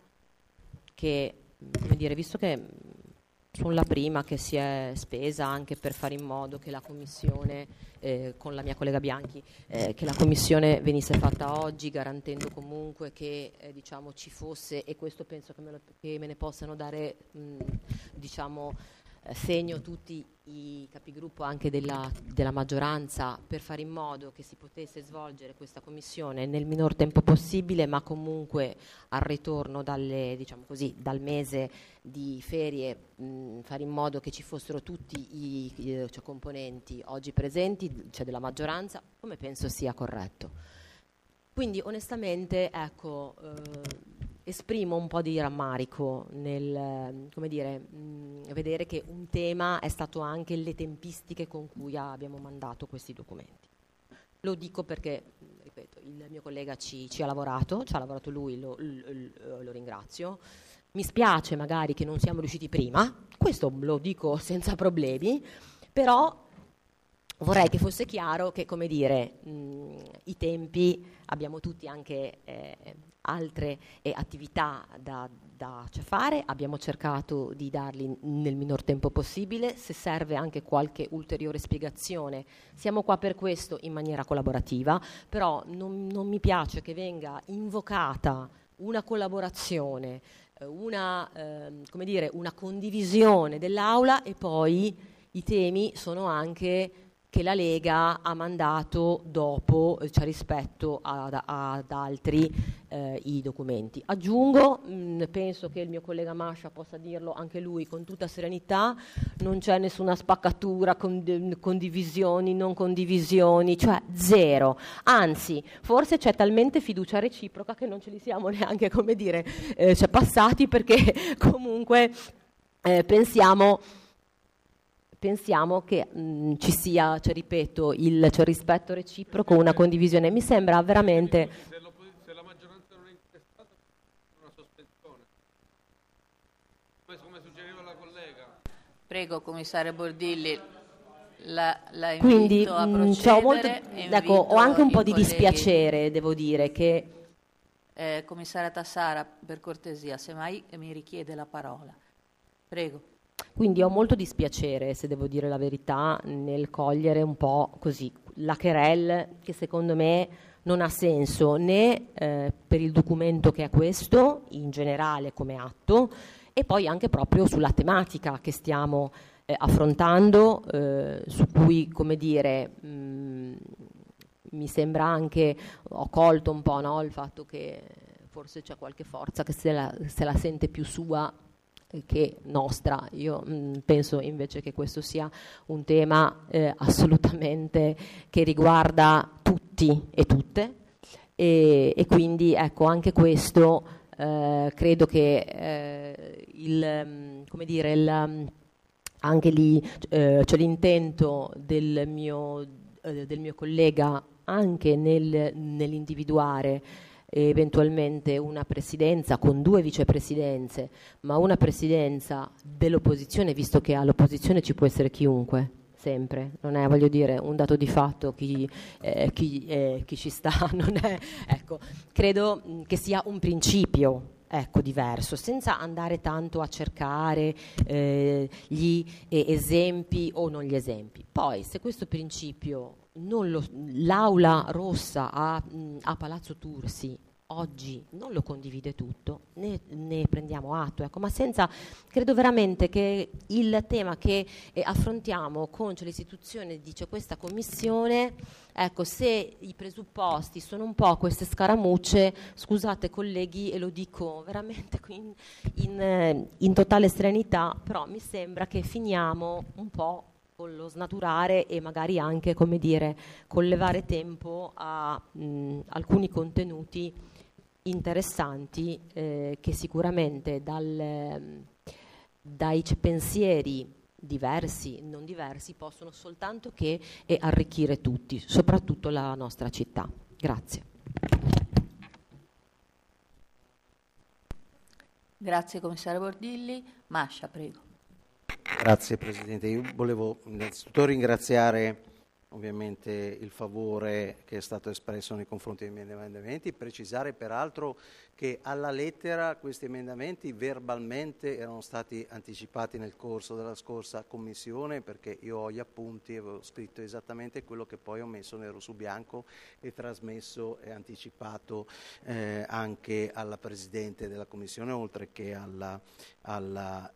che, come dire, visto che sono la prima che si è spesa anche per fare in modo che la Commissione, eh, con la mia collega Bianchi, eh, che la Commissione venisse fatta oggi, garantendo comunque che eh, diciamo, ci fosse, e questo penso che me, lo, che me ne possano dare mh, diciamo, eh, segno tutti i capigruppo anche della, della maggioranza, per fare in modo che si potesse svolgere questa commissione nel minor tempo possibile, ma comunque al ritorno dalle, diciamo così, dal mese di ferie, mh, fare in modo che ci fossero tutti i, i cioè, componenti oggi presenti, cioè della maggioranza, come penso sia corretto. Quindi onestamente, ecco, eh, esprimo un po' di rammarico nel, come dire, mh, vedere che un tema è stato anche le tempistiche con cui abbiamo mandato questi documenti. Lo dico perché, ripeto, il mio collega ci, ci ha lavorato, ci ha lavorato lui, lo, lo, lo ringrazio. Mi spiace magari che non siamo riusciti prima, questo lo dico senza problemi, però vorrei che fosse chiaro che, come dire, mh, i tempi, abbiamo tutti anche eh, altre eh, attività da, da cioè, fare, abbiamo cercato di darli nel minor tempo possibile, se serve anche qualche ulteriore spiegazione, siamo qua per questo in maniera collaborativa, però non, non mi piace che venga invocata una collaborazione, eh, una, eh, come dire, una condivisione dell'Aula e poi i temi sono anche che la Lega ha mandato dopo, cioè rispetto ad, ad altri eh, i documenti. Aggiungo, mh, penso che il mio collega Mascia possa dirlo anche lui con tutta serenità, non c'è nessuna spaccatura, cond- condivisioni, non condivisioni, cioè zero. Anzi, forse c'è talmente fiducia reciproca che non ce li siamo neanche, come dire, eh, cioè passati, perché comunque eh, pensiamo... pensiamo che mh, ci sia, cioè, ripeto, il cioè, rispetto reciproco, una condivisione. Mi sembra veramente... Se, se la maggioranza non è interessata, una sospensione. Come suggeriva la collega. Prego, commissario Bordilli. La, la invito Quindi a mh, procedere. ho, molto, ecco, ho anche un po' di colleghi. dispiacere, devo dire, che... Eh, commissaria Tassara, per cortesia, semmai mi richiede la parola. Prego. Quindi ho molto dispiacere, se devo dire la verità, nel cogliere un po' così la querelle che secondo me non ha senso né eh, per il documento che è questo, in generale come atto, e poi anche proprio sulla tematica che stiamo eh, affrontando, eh, su cui, come dire, mh, mi sembra anche, ho colto un po', no, il fatto che forse c'è qualche forza che se la, se la sente più sua che nostra. Io mh, penso invece che questo sia un tema eh, assolutamente che riguarda tutti e tutte, e, e quindi ecco anche questo eh, credo che eh, il, come dire, il, anche lì eh, c'è l'intento del mio, eh, del mio collega anche nel, nell'individuare eventualmente una presidenza con due vicepresidenze, ma una presidenza dell'opposizione, visto che all'opposizione ci può essere chiunque, sempre, non è, voglio dire, un dato di fatto chi, eh, chi, eh, chi ci sta, non è, ecco, credo mh, che sia un principio, ecco, diverso, senza andare tanto a cercare eh, gli eh, esempi o non gli esempi. Poi, se questo principio non lo, l'Aula Rossa a, a Palazzo Tursi oggi non lo condivide tutto, ne, ne prendiamo atto, ecco, ma senza, credo veramente che il tema che eh, affrontiamo con cioè, l'istituzione di cioè, questa commissione, ecco, se i presupposti sono un po' queste scaramucce, scusate colleghi, e lo dico veramente in, in, in totale serenità, però mi sembra che finiamo un po' con lo snaturare e magari anche, come dire, con levare tempo a mh, alcuni contenuti interessanti eh, che sicuramente dal, dai pensieri diversi, non diversi, possono soltanto che eh, arricchire tutti, soprattutto la nostra città. Grazie. Grazie commissario Bordilli. Mascia, prego. Grazie Presidente, io volevo innanzitutto ringraziare ovviamente il favore che è stato espresso nei confronti dei miei emendamenti, precisare peraltro che alla lettera questi emendamenti verbalmente erano stati anticipati nel corso della scorsa commissione, perché io ho gli appunti e avevo scritto esattamente quello che poi ho messo nero su bianco e trasmesso e anticipato eh, anche alla Presidente della commissione, oltre che alla, alla,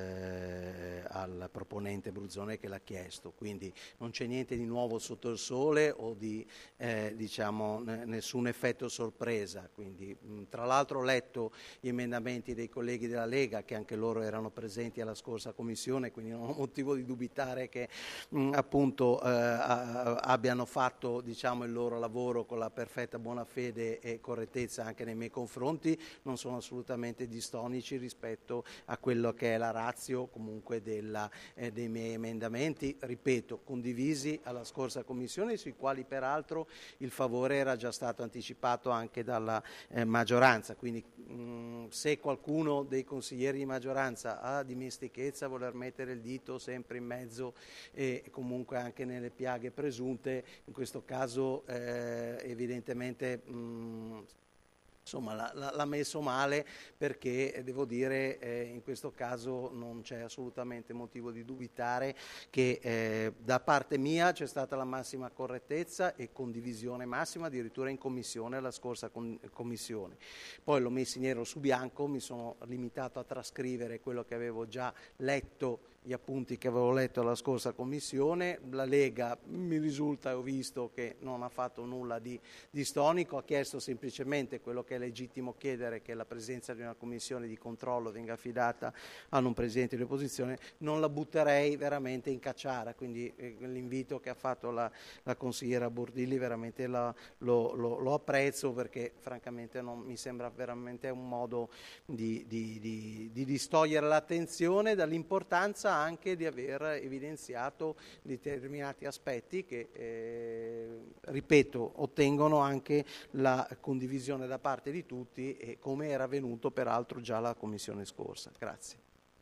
eh, alla proponente Bruzzone che l'ha chiesto. Quindi non c'è niente di nuovo sotto il sole o di eh, diciamo n- nessun effetto sorpresa. Quindi, mh, tra l'altro ho letto gli emendamenti dei colleghi della Lega, che anche loro erano presenti alla scorsa commissione, quindi non ho motivo di dubitare che mh, appunto eh, a- abbiano fatto diciamo il loro lavoro con la perfetta buona fede e correttezza anche nei miei confronti. Non sono assolutamente distonici rispetto a quello che è la ratio comunque della, eh, dei miei emendamenti, ripeto, condivisi alla scorsa commissione, sui quali peraltro il favore era già stato anticipato anche dalla eh, maggioranza. Quindi mh, se qualcuno dei consiglieri di maggioranza ha dimestichezza a voler mettere il dito sempre in mezzo e comunque anche nelle piaghe presunte, in questo caso eh, evidentemente mh, insomma l'ha, l'ha messo male, perché eh, devo dire eh, in questo caso non c'è assolutamente motivo di dubitare che eh, da parte mia c'è stata la massima correttezza e condivisione massima, addirittura in commissione, la scorsa con, commissione. Poi l'ho messo in nero su bianco, mi sono limitato a trascrivere quello che avevo già letto, gli appunti che avevo letto alla scorsa commissione. La Lega mi risulta e ho visto che non ha fatto nulla di, di stonico, ha chiesto semplicemente quello che è legittimo chiedere, che la presenza di una commissione di controllo venga affidata a un presidente di opposizione. Non la butterei veramente in cacciara, quindi eh, l'invito che ha fatto la, la consigliera Bordilli veramente la, lo, lo, lo apprezzo, perché francamente non mi sembra veramente un modo di, di, di, di distogliere l'attenzione dall'importanza anche di aver evidenziato determinati aspetti che, eh, ripeto, ottengono anche la condivisione da parte di tutti, e come era avvenuto peraltro già la commissione scorsa. Grazie.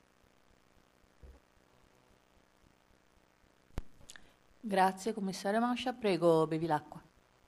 Grazie commissario Mascia, prego Bevilacqua.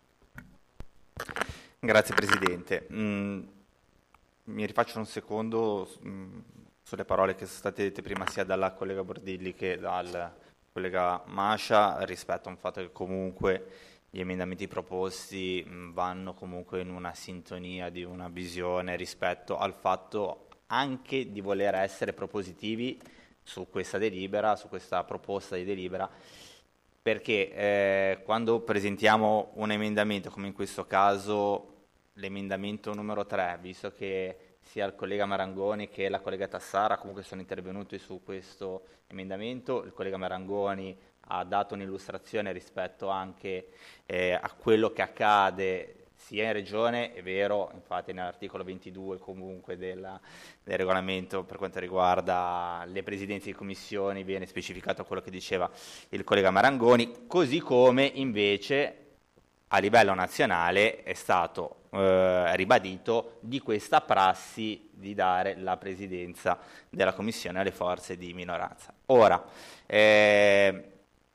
Grazie Presidente. Mm, mi rifaccio un secondo mm, sulle parole che sono state dette prima sia dalla collega Bordilli che dal collega Mascia, rispetto a un fatto che comunque gli emendamenti proposti mh, vanno comunque in una sintonia di una visione rispetto al fatto anche di voler essere propositivi su questa delibera, su questa proposta di delibera, perché eh, quando presentiamo un emendamento, come in questo caso l'emendamento numero tre, visto che sia il collega Marangoni che la collega Tassara comunque sono intervenuti su questo emendamento. Il collega Marangoni ha dato un'illustrazione rispetto anche eh, a quello che accade sia in Regione, è vero, infatti nell'articolo ventidue comunque della, del regolamento per quanto riguarda le presidenze di commissioni viene specificato quello che diceva il collega Marangoni, così come invece a livello nazionale è stato eh, ribadito di questa prassi di dare la presidenza della commissione alle forze di minoranza. Ora, eh,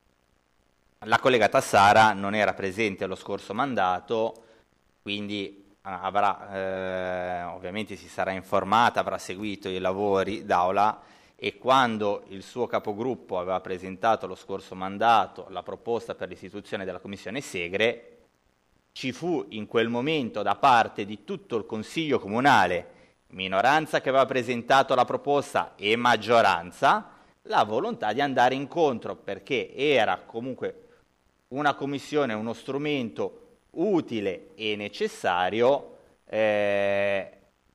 la collega Tassara non era presente allo scorso mandato, quindi avrà, eh, ovviamente si sarà informata, avrà seguito i lavori d'aula, e quando il suo capogruppo aveva presentato lo scorso mandato la proposta per l'istituzione della commissione Segre, ci fu in quel momento da parte di tutto il Consiglio Comunale, minoranza che aveva presentato la proposta e maggioranza, la volontà di andare incontro, perché era comunque una commissione, uno strumento utile e necessario eh,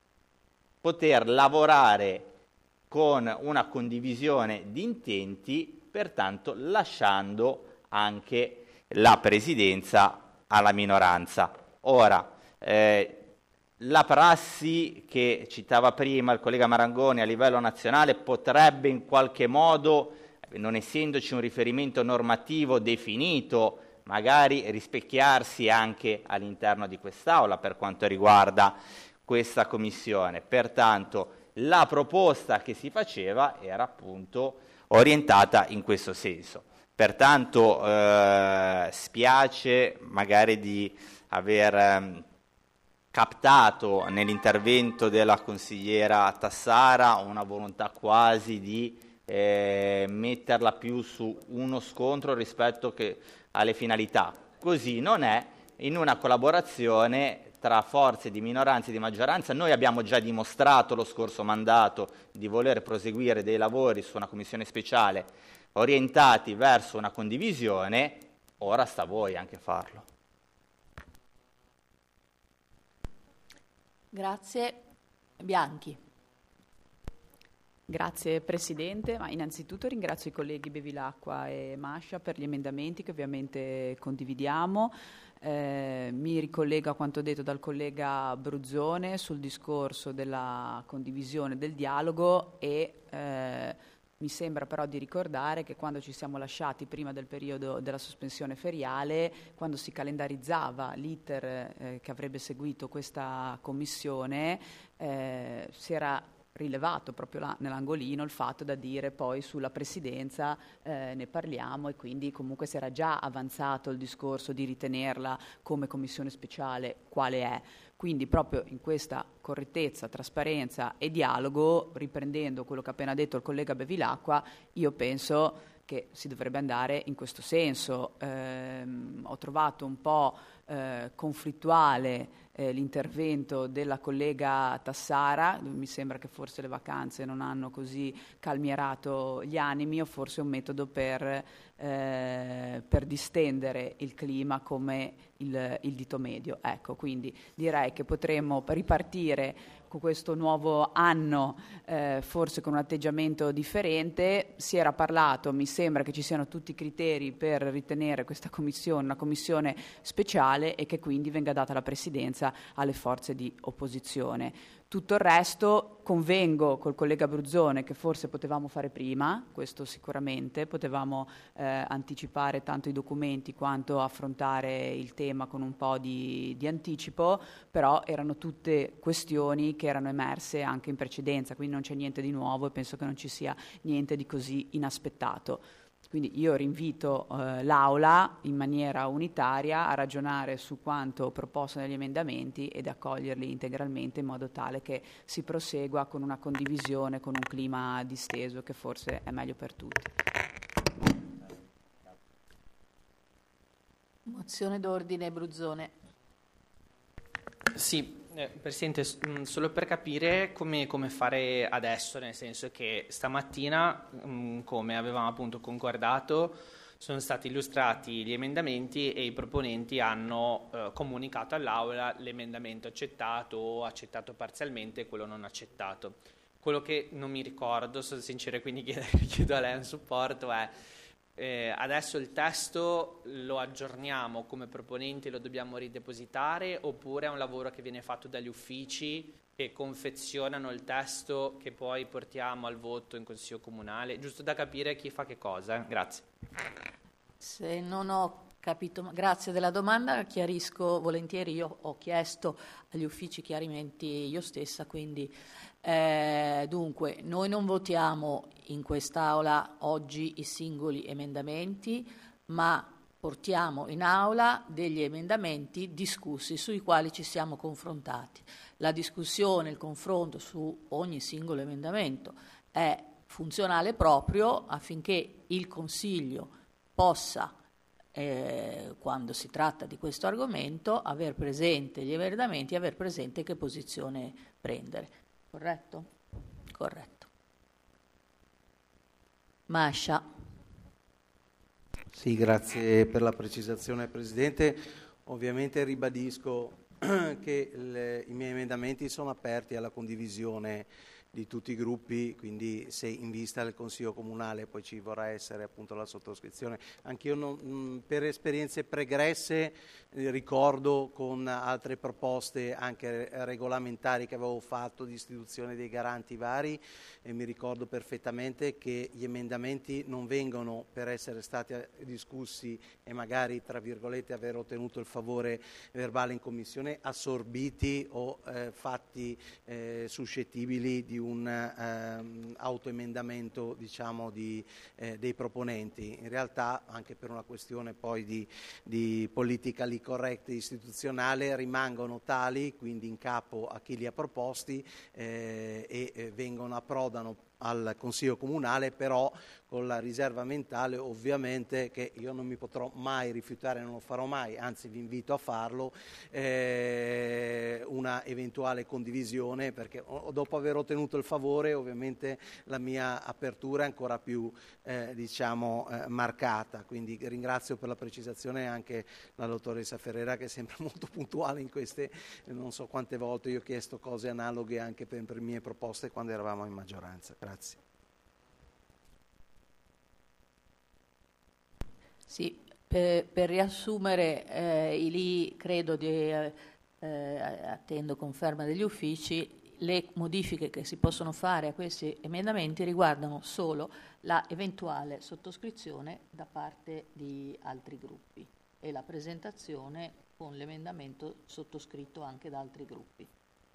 poter lavorare con una condivisione di intenti, pertanto lasciando anche la presidenza alla minoranza. Ora, eh, la prassi che citava prima il collega Marangoni a livello nazionale potrebbe in qualche modo, non essendoci un riferimento normativo definito, magari rispecchiarsi anche all'interno di quest'Aula per quanto riguarda questa commissione. Pertanto la proposta che si faceva era appunto orientata in questo senso. Pertanto eh, spiace magari di aver eh, captato nell'intervento della consigliera Tassara una volontà quasi di eh, metterla più su uno scontro rispetto che alle finalità. Così non è. In una collaborazione tra forze di minoranza e di maggioranza noi abbiamo già dimostrato lo scorso mandato di voler proseguire dei lavori su una commissione speciale orientati verso una condivisione, ora sta a voi anche farlo. Grazie. Bianchi. Grazie Presidente, ma innanzitutto ringrazio i colleghi Bevilacqua e Mascia per gli emendamenti che ovviamente condividiamo. Eh, mi ricollego a quanto detto dal collega Bruzzone sul discorso della condivisione del dialogo e eh, mi sembra però di ricordare che quando ci siamo lasciati prima del periodo della sospensione feriale, quando si calendarizzava l'iter eh, che avrebbe seguito questa commissione, eh, si era rilevato proprio là nell'angolino il fatto da dire poi sulla presidenza eh, ne parliamo, e quindi comunque si era già avanzato il discorso di ritenerla come commissione speciale quale è. Quindi proprio in questa correttezza, trasparenza e dialogo, riprendendo quello che ha appena detto il collega Bevilacqua, io penso che si dovrebbe andare in questo senso. Ehm, ho trovato un po' eh, conflittuale Eh, l'intervento della collega Tassara, mi sembra che forse le vacanze non hanno così calmierato gli animi, o forse un metodo per, eh, per distendere il clima come il, il dito medio. Ecco, quindi direi che potremmo ripartire con questo nuovo anno eh, forse con un atteggiamento differente. Si era parlato, mi sembra che ci siano tutti i criteri per ritenere questa commissione una commissione speciale e che quindi venga data la presidenza alle forze di opposizione. Tutto il resto convengo col collega Bruzzone che forse potevamo fare prima, questo sicuramente, potevamo eh, anticipare tanto i documenti quanto affrontare il tema con un po' di, di anticipo, però erano tutte questioni che erano emerse anche in precedenza, quindi non c'è niente di nuovo e penso che non ci sia niente di così inaspettato. Quindi io rinvito eh, l'Aula in maniera unitaria a ragionare su quanto proposto negli emendamenti ed accoglierli integralmente in modo tale che si prosegua con una condivisione, con un clima disteso che forse è meglio per tutti. Mozione d'ordine Bruzzone. Sì, eh, Presidente, mh, solo per capire come, come fare adesso, nel senso che stamattina, mh, come avevamo appunto concordato, sono stati illustrati gli emendamenti e i proponenti hanno eh, comunicato all'Aula l'emendamento accettato o accettato parzialmente e quello non accettato. Quello che non mi ricordo, sono sincero, quindi chiedo, chiedo a lei un supporto, è eh, adesso il testo lo aggiorniamo come proponenti, lo dobbiamo ridepositare, oppure è un lavoro che viene fatto dagli uffici che confezionano il testo che poi portiamo al voto in Consiglio Comunale, giusto da capire chi fa che cosa. Eh? Grazie. Se non ho capito, grazie della domanda, chiarisco volentieri. Io ho chiesto agli uffici chiarimenti io stessa, quindi eh, dunque noi non votiamo in quest'Aula oggi i singoli emendamenti, ma portiamo in Aula degli emendamenti discussi sui quali ci siamo confrontati. La discussione, il confronto su ogni singolo emendamento è funzionale proprio affinché il Consiglio possa, eh, quando si tratta di questo argomento, aver presente gli emendamenti e aver presente che posizione prendere. Corretto? Corretto. Mascia. Sì, grazie per la precisazione, Presidente. Ovviamente ribadisco che le, i miei emendamenti sono aperti alla condivisione di tutti i gruppi, quindi se in vista del Consiglio Comunale poi ci vorrà essere appunto la sottoscrizione. Anch'io non, mh, per esperienze pregresse eh, ricordo con altre proposte anche regolamentari che avevo fatto di istituzione dei garanti vari e mi ricordo perfettamente che gli emendamenti non vengono per essere stati discussi e magari tra virgolette aver ottenuto il favore verbale in Commissione assorbiti o eh, fatti eh, suscettibili di un ehm, autoemendamento diciamo di, eh, dei proponenti. In realtà anche per una questione poi di, di politically correct istituzionale rimangono tali, quindi in capo a chi li ha proposti eh, e eh, vengono approdano al Consiglio Comunale, però con la riserva mentale ovviamente che io non mi potrò mai rifiutare, non lo farò mai, anzi vi invito a farlo, eh, una eventuale condivisione, perché dopo aver ottenuto il favore ovviamente la mia apertura è ancora più eh, diciamo eh, marcata, quindi ringrazio per la precisazione anche la dottoressa Ferrera che è sempre molto puntuale in queste, non so quante volte io ho chiesto cose analoghe anche per, per mie proposte quando eravamo in maggioranza. Grazie. Sì, per, per riassumere, eh, lì credo di, eh, attendo conferma degli uffici, le modifiche che si possono fare a questi emendamenti riguardano solo la eventuale sottoscrizione da parte di altri gruppi e la presentazione con l'emendamento sottoscritto anche da altri gruppi.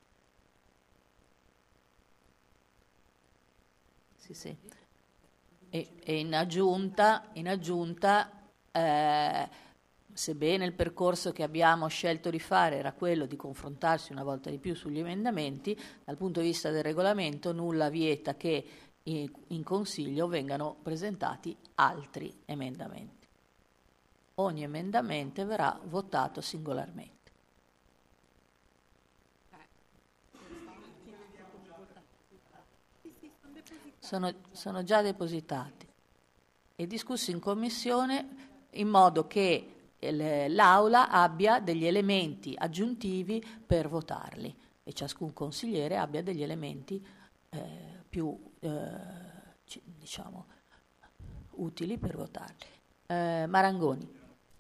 Sì, sì. E, e in aggiunta, in aggiunta eh, sebbene il percorso che abbiamo scelto di fare era quello di confrontarsi una volta di più sugli emendamenti, dal punto di vista del regolamento nulla vieta che in, in Consiglio vengano presentati altri emendamenti. Ogni emendamento verrà votato singolarmente. Sono, sono già depositati e discussi in Commissione in modo che l'Aula abbia degli elementi aggiuntivi per votarli e ciascun consigliere abbia degli elementi eh, più eh, diciamo utili per votarli. Eh, Marangoni.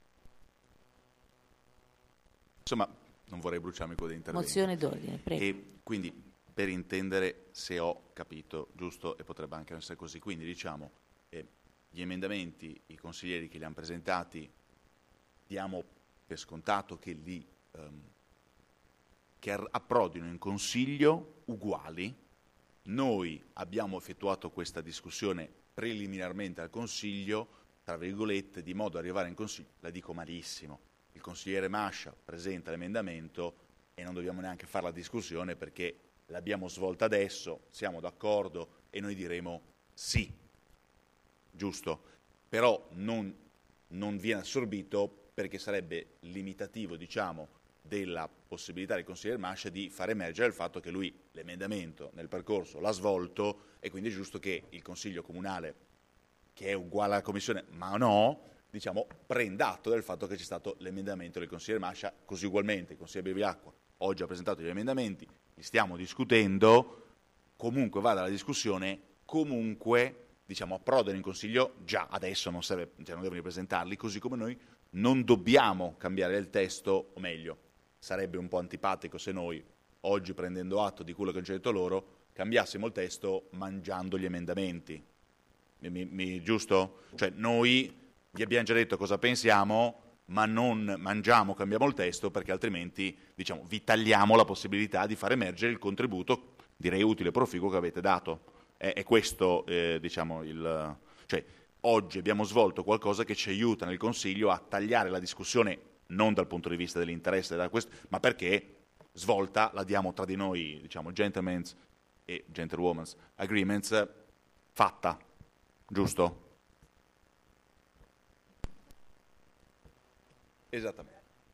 Insomma, non vorrei bruciarmi con degli interventi. Mozione d'ordine, prego. E quindi per intendere se ho capito giusto, e potrebbe anche essere così, quindi diciamo eh, gli emendamenti, i consiglieri che li hanno presentati, diamo per scontato che li ehm, che approdino in Consiglio uguali. Noi abbiamo effettuato questa discussione preliminarmente al Consiglio, tra virgolette, di modo da arrivare in Consiglio, la dico malissimo, il consigliere Mascia presenta l'emendamento e non dobbiamo neanche fare la discussione perché l'abbiamo svolta adesso, siamo d'accordo e noi diremo sì, giusto? Però non, non viene assorbito perché sarebbe limitativo, diciamo, della possibilità del consigliere Mascia di far emergere il fatto che lui l'emendamento nel percorso l'ha svolto e quindi è giusto che il Consiglio Comunale, che è uguale alla Commissione, ma no, diciamo, prenda atto del fatto che c'è stato l'emendamento del consigliere Mascia, così ugualmente il consigliere Bevilacqua oggi ha presentato gli emendamenti, li stiamo discutendo, comunque vada la discussione, comunque diciamo approdano in consiglio già adesso, non, serve, cioè non devono ripresentarli, così come noi non dobbiamo cambiare il testo, o meglio, sarebbe un po' antipatico se noi, oggi prendendo atto di quello che hanno detto loro, cambiassimo il testo mangiando gli emendamenti. Mi, mi, giusto? Cioè noi gli abbiamo già detto cosa pensiamo, ma non mangiamo, cambiamo il testo, perché altrimenti diciamo, vi tagliamo la possibilità di far emergere il contributo, direi utile e proficuo, che avete dato. È, è questo, eh, diciamo, il... Cioè, oggi abbiamo svolto qualcosa che ci aiuta nel Consiglio a tagliare la discussione, non dal punto di vista dell'interesse, da questo, ma perché svolta la diamo tra di noi, diciamo, gentlemen's e gentlewoman's agreements, fatta, giusto? Esattamente.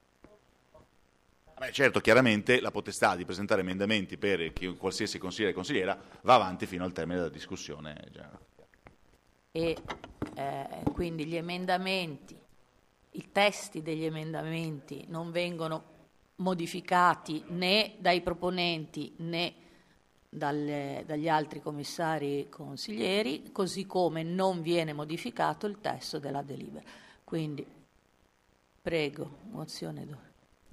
Beh, certo, chiaramente la potestà di presentare emendamenti per chi, qualsiasi consigliere e consigliera va avanti fino al termine della discussione. Già. E eh, quindi gli emendamenti, i testi degli emendamenti non vengono modificati né dai proponenti né dalle, dagli altri commissari consiglieri, così come non viene modificato il testo della delibera. Quindi, prego, mozione d'ordine.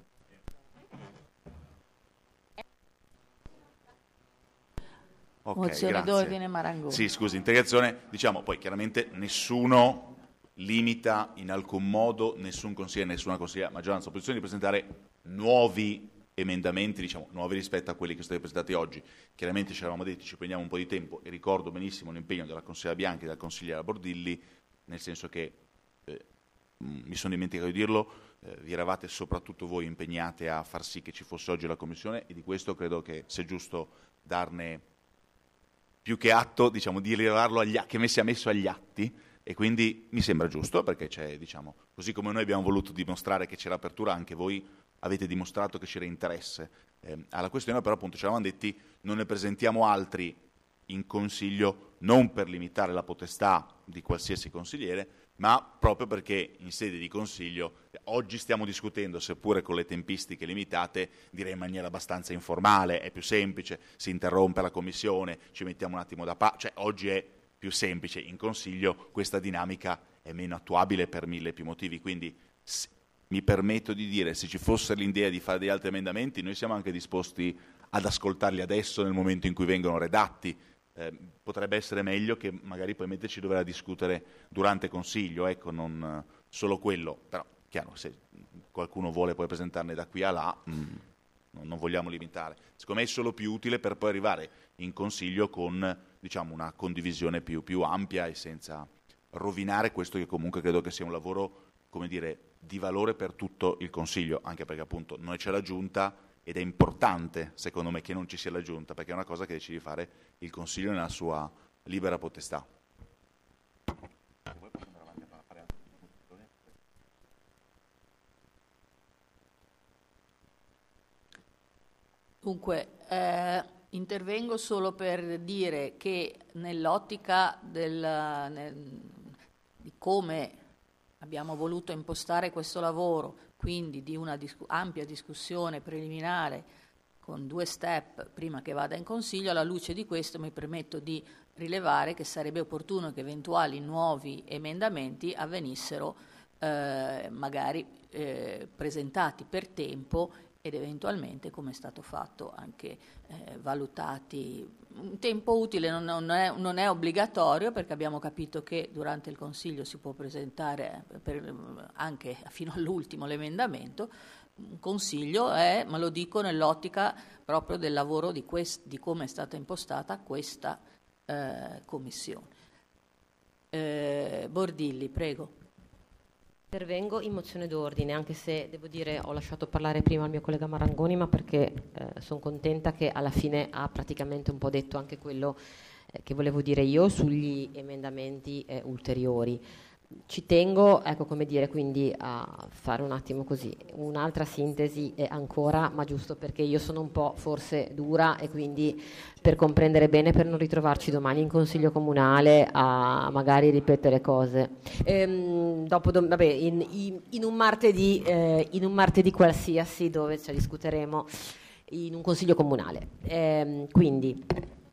Okay, mozione grazie. d'ordine Marangoni. Sì, scusi, integrazione, diciamo, poi chiaramente nessuno limita in alcun modo, nessun consigliere, nessuna consigliera, maggioranza o opposizione, di presentare nuovi emendamenti, diciamo, nuovi rispetto a quelli che sono stati presentati oggi. Chiaramente ci eravamo detti, ci prendiamo un po' di tempo, e ricordo benissimo l'impegno della consigliera Bianchi e della consigliera Bordilli, nel senso che, eh, mi sono dimenticato di dirlo, eh, vi eravate soprattutto voi impegnate a far sì che ci fosse oggi la Commissione, e di questo credo che sia giusto darne più che atto, diciamo, di rilevarlo agli atti, che mi sia messo agli atti, e quindi mi sembra giusto, perché c'è, diciamo, così come noi abbiamo voluto dimostrare che c'era apertura, anche voi avete dimostrato che c'era interesse eh, alla questione, però appunto ci eravamo detti non ne presentiamo altri in Consiglio, non per limitare la potestà di qualsiasi consigliere, ma proprio perché in sede di Consiglio oggi stiamo discutendo, seppure con le tempistiche limitate, direi in maniera abbastanza informale, è più semplice, si interrompe la Commissione, ci mettiamo un attimo da parte, cioè oggi è più semplice, in Consiglio questa dinamica è meno attuabile per mille più motivi, quindi s- mi permetto di dire, se ci fosse l'idea di fare degli altri emendamenti, noi siamo anche disposti ad ascoltarli adesso nel momento in cui vengono redatti. Eh, potrebbe essere meglio che magari poi metterci dovrà discutere durante Consiglio, ecco, non uh, solo quello, però chiaro, se qualcuno vuole poi presentarne da qui a là, mh, non vogliamo limitare. Secondo me è solo più utile per poi arrivare in Consiglio con, diciamo, una condivisione più, più ampia e senza rovinare questo che comunque credo che sia un lavoro, come dire, di valore per tutto il Consiglio, anche perché appunto noi c'è la Giunta ed è importante, secondo me, che non ci sia la Giunta, perché è una cosa che decide di fare il Consiglio nella sua libera potestà. Dunque, eh, intervengo solo per dire che nell'ottica del, nel, di come abbiamo voluto impostare questo lavoro, quindi di una discu- ampia discussione preliminare con due step prima che vada in Consiglio, alla luce di questo mi permetto di rilevare che sarebbe opportuno che eventuali nuovi emendamenti avvenissero eh, magari eh, presentati per tempo ed eventualmente, come è stato fatto, anche eh, valutati. Un tempo utile non, non, è, non è obbligatorio, perché abbiamo capito che durante il Consiglio si può presentare per, anche fino all'ultimo l'emendamento. Un consiglio è, ma lo dico nell'ottica proprio del lavoro di, quest, di come è stata impostata questa eh, Commissione. Eh, Bordilli, prego. Intervengo in mozione d'ordine, anche se devo dire ho lasciato parlare prima il mio collega Marangoni, ma perché eh, sono contenta che alla fine ha praticamente un po' detto anche quello eh, che volevo dire io sugli emendamenti eh, ulteriori. ci tengo, ecco, come dire, quindi a fare un attimo così, un'altra sintesi e ancora, ma giusto perché io sono un po' forse dura e quindi per comprendere bene, per non ritrovarci domani in consiglio comunale a magari ripetere cose. Ehm, dopo, dom- vabbè, in, in- in un martedì, eh, in un martedì qualsiasi dove ci discuteremo in un consiglio comunale. Ehm, quindi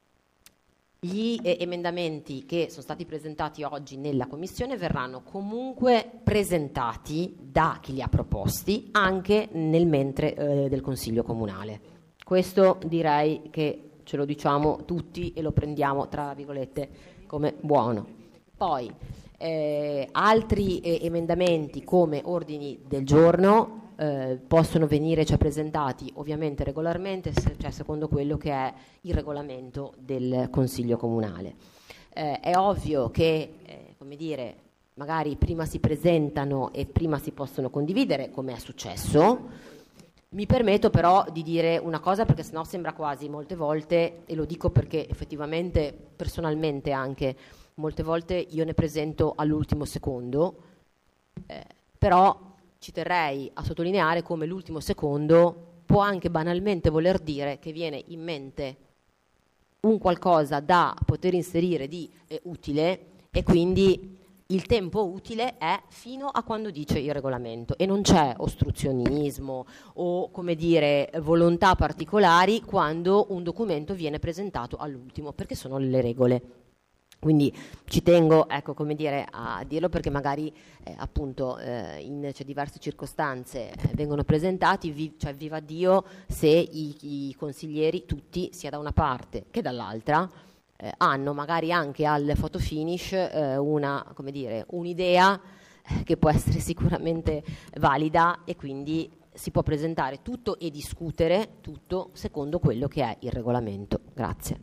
gli eh, emendamenti che sono stati presentati oggi nella commissione verranno comunque presentati da chi li ha proposti anche nel mentre eh, del consiglio comunale. Questo direi che ce lo diciamo tutti e lo prendiamo tra virgolette come buono. Poi eh, altri eh, emendamenti come ordini del giorno Eh, possono venire cioè, presentati ovviamente regolarmente, se, cioè secondo quello che è il regolamento del Consiglio Comunale. Eh, è ovvio che, eh, come dire, magari prima si presentano e prima si possono condividere, come è successo. Mi permetto però di dire una cosa perché sennò sembra quasi molte volte, e lo dico perché effettivamente personalmente anche molte volte io ne presento all'ultimo secondo, eh, però ci terrei a sottolineare come l'ultimo secondo può anche banalmente voler dire che viene in mente un qualcosa da poter inserire di eh, utile e quindi il tempo utile è fino a quando dice il regolamento e non c'è ostruzionismo o come dire volontà particolari quando un documento viene presentato all'ultimo perché sono le regole. Quindi ci tengo, ecco, come dire, a dirlo perché magari eh, appunto eh, in cioè, diverse circostanze eh, vengono presentati, vi, cioè viva Dio se i, i consiglieri tutti, sia da una parte che dall'altra, eh, hanno magari anche al photo finish eh, una, come dire, un'idea eh, che può essere sicuramente valida e quindi si può presentare tutto e discutere tutto secondo quello che è il regolamento. Grazie.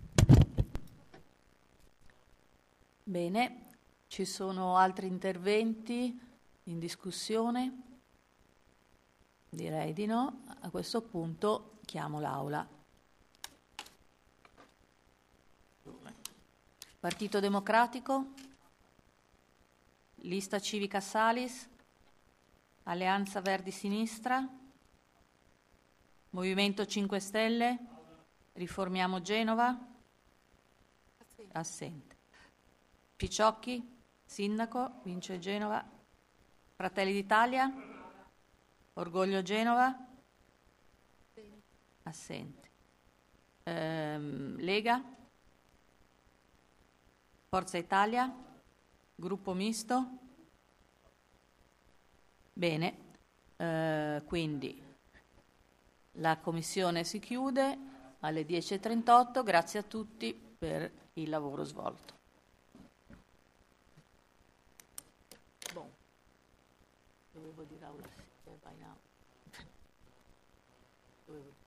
Bene, ci sono altri interventi in discussione? Direi di no. A questo punto chiamo l'Aula. Partito Democratico? Lista Civica Salis? Alleanza Verdi Sinistra? Movimento cinque Stelle? Riformiamo Genova? Assente. Picciocchi, Sindaco, vince Genova. Fratelli d'Italia, Orgoglio Genova, assente. Ehm, Lega, Forza Italia, Gruppo Misto. Bene, eh, quindi la commissione si chiude alle dieci e trentotto. Grazie a tutti per il lavoro svolto. Dovevo dire aula, vai now. Dovevo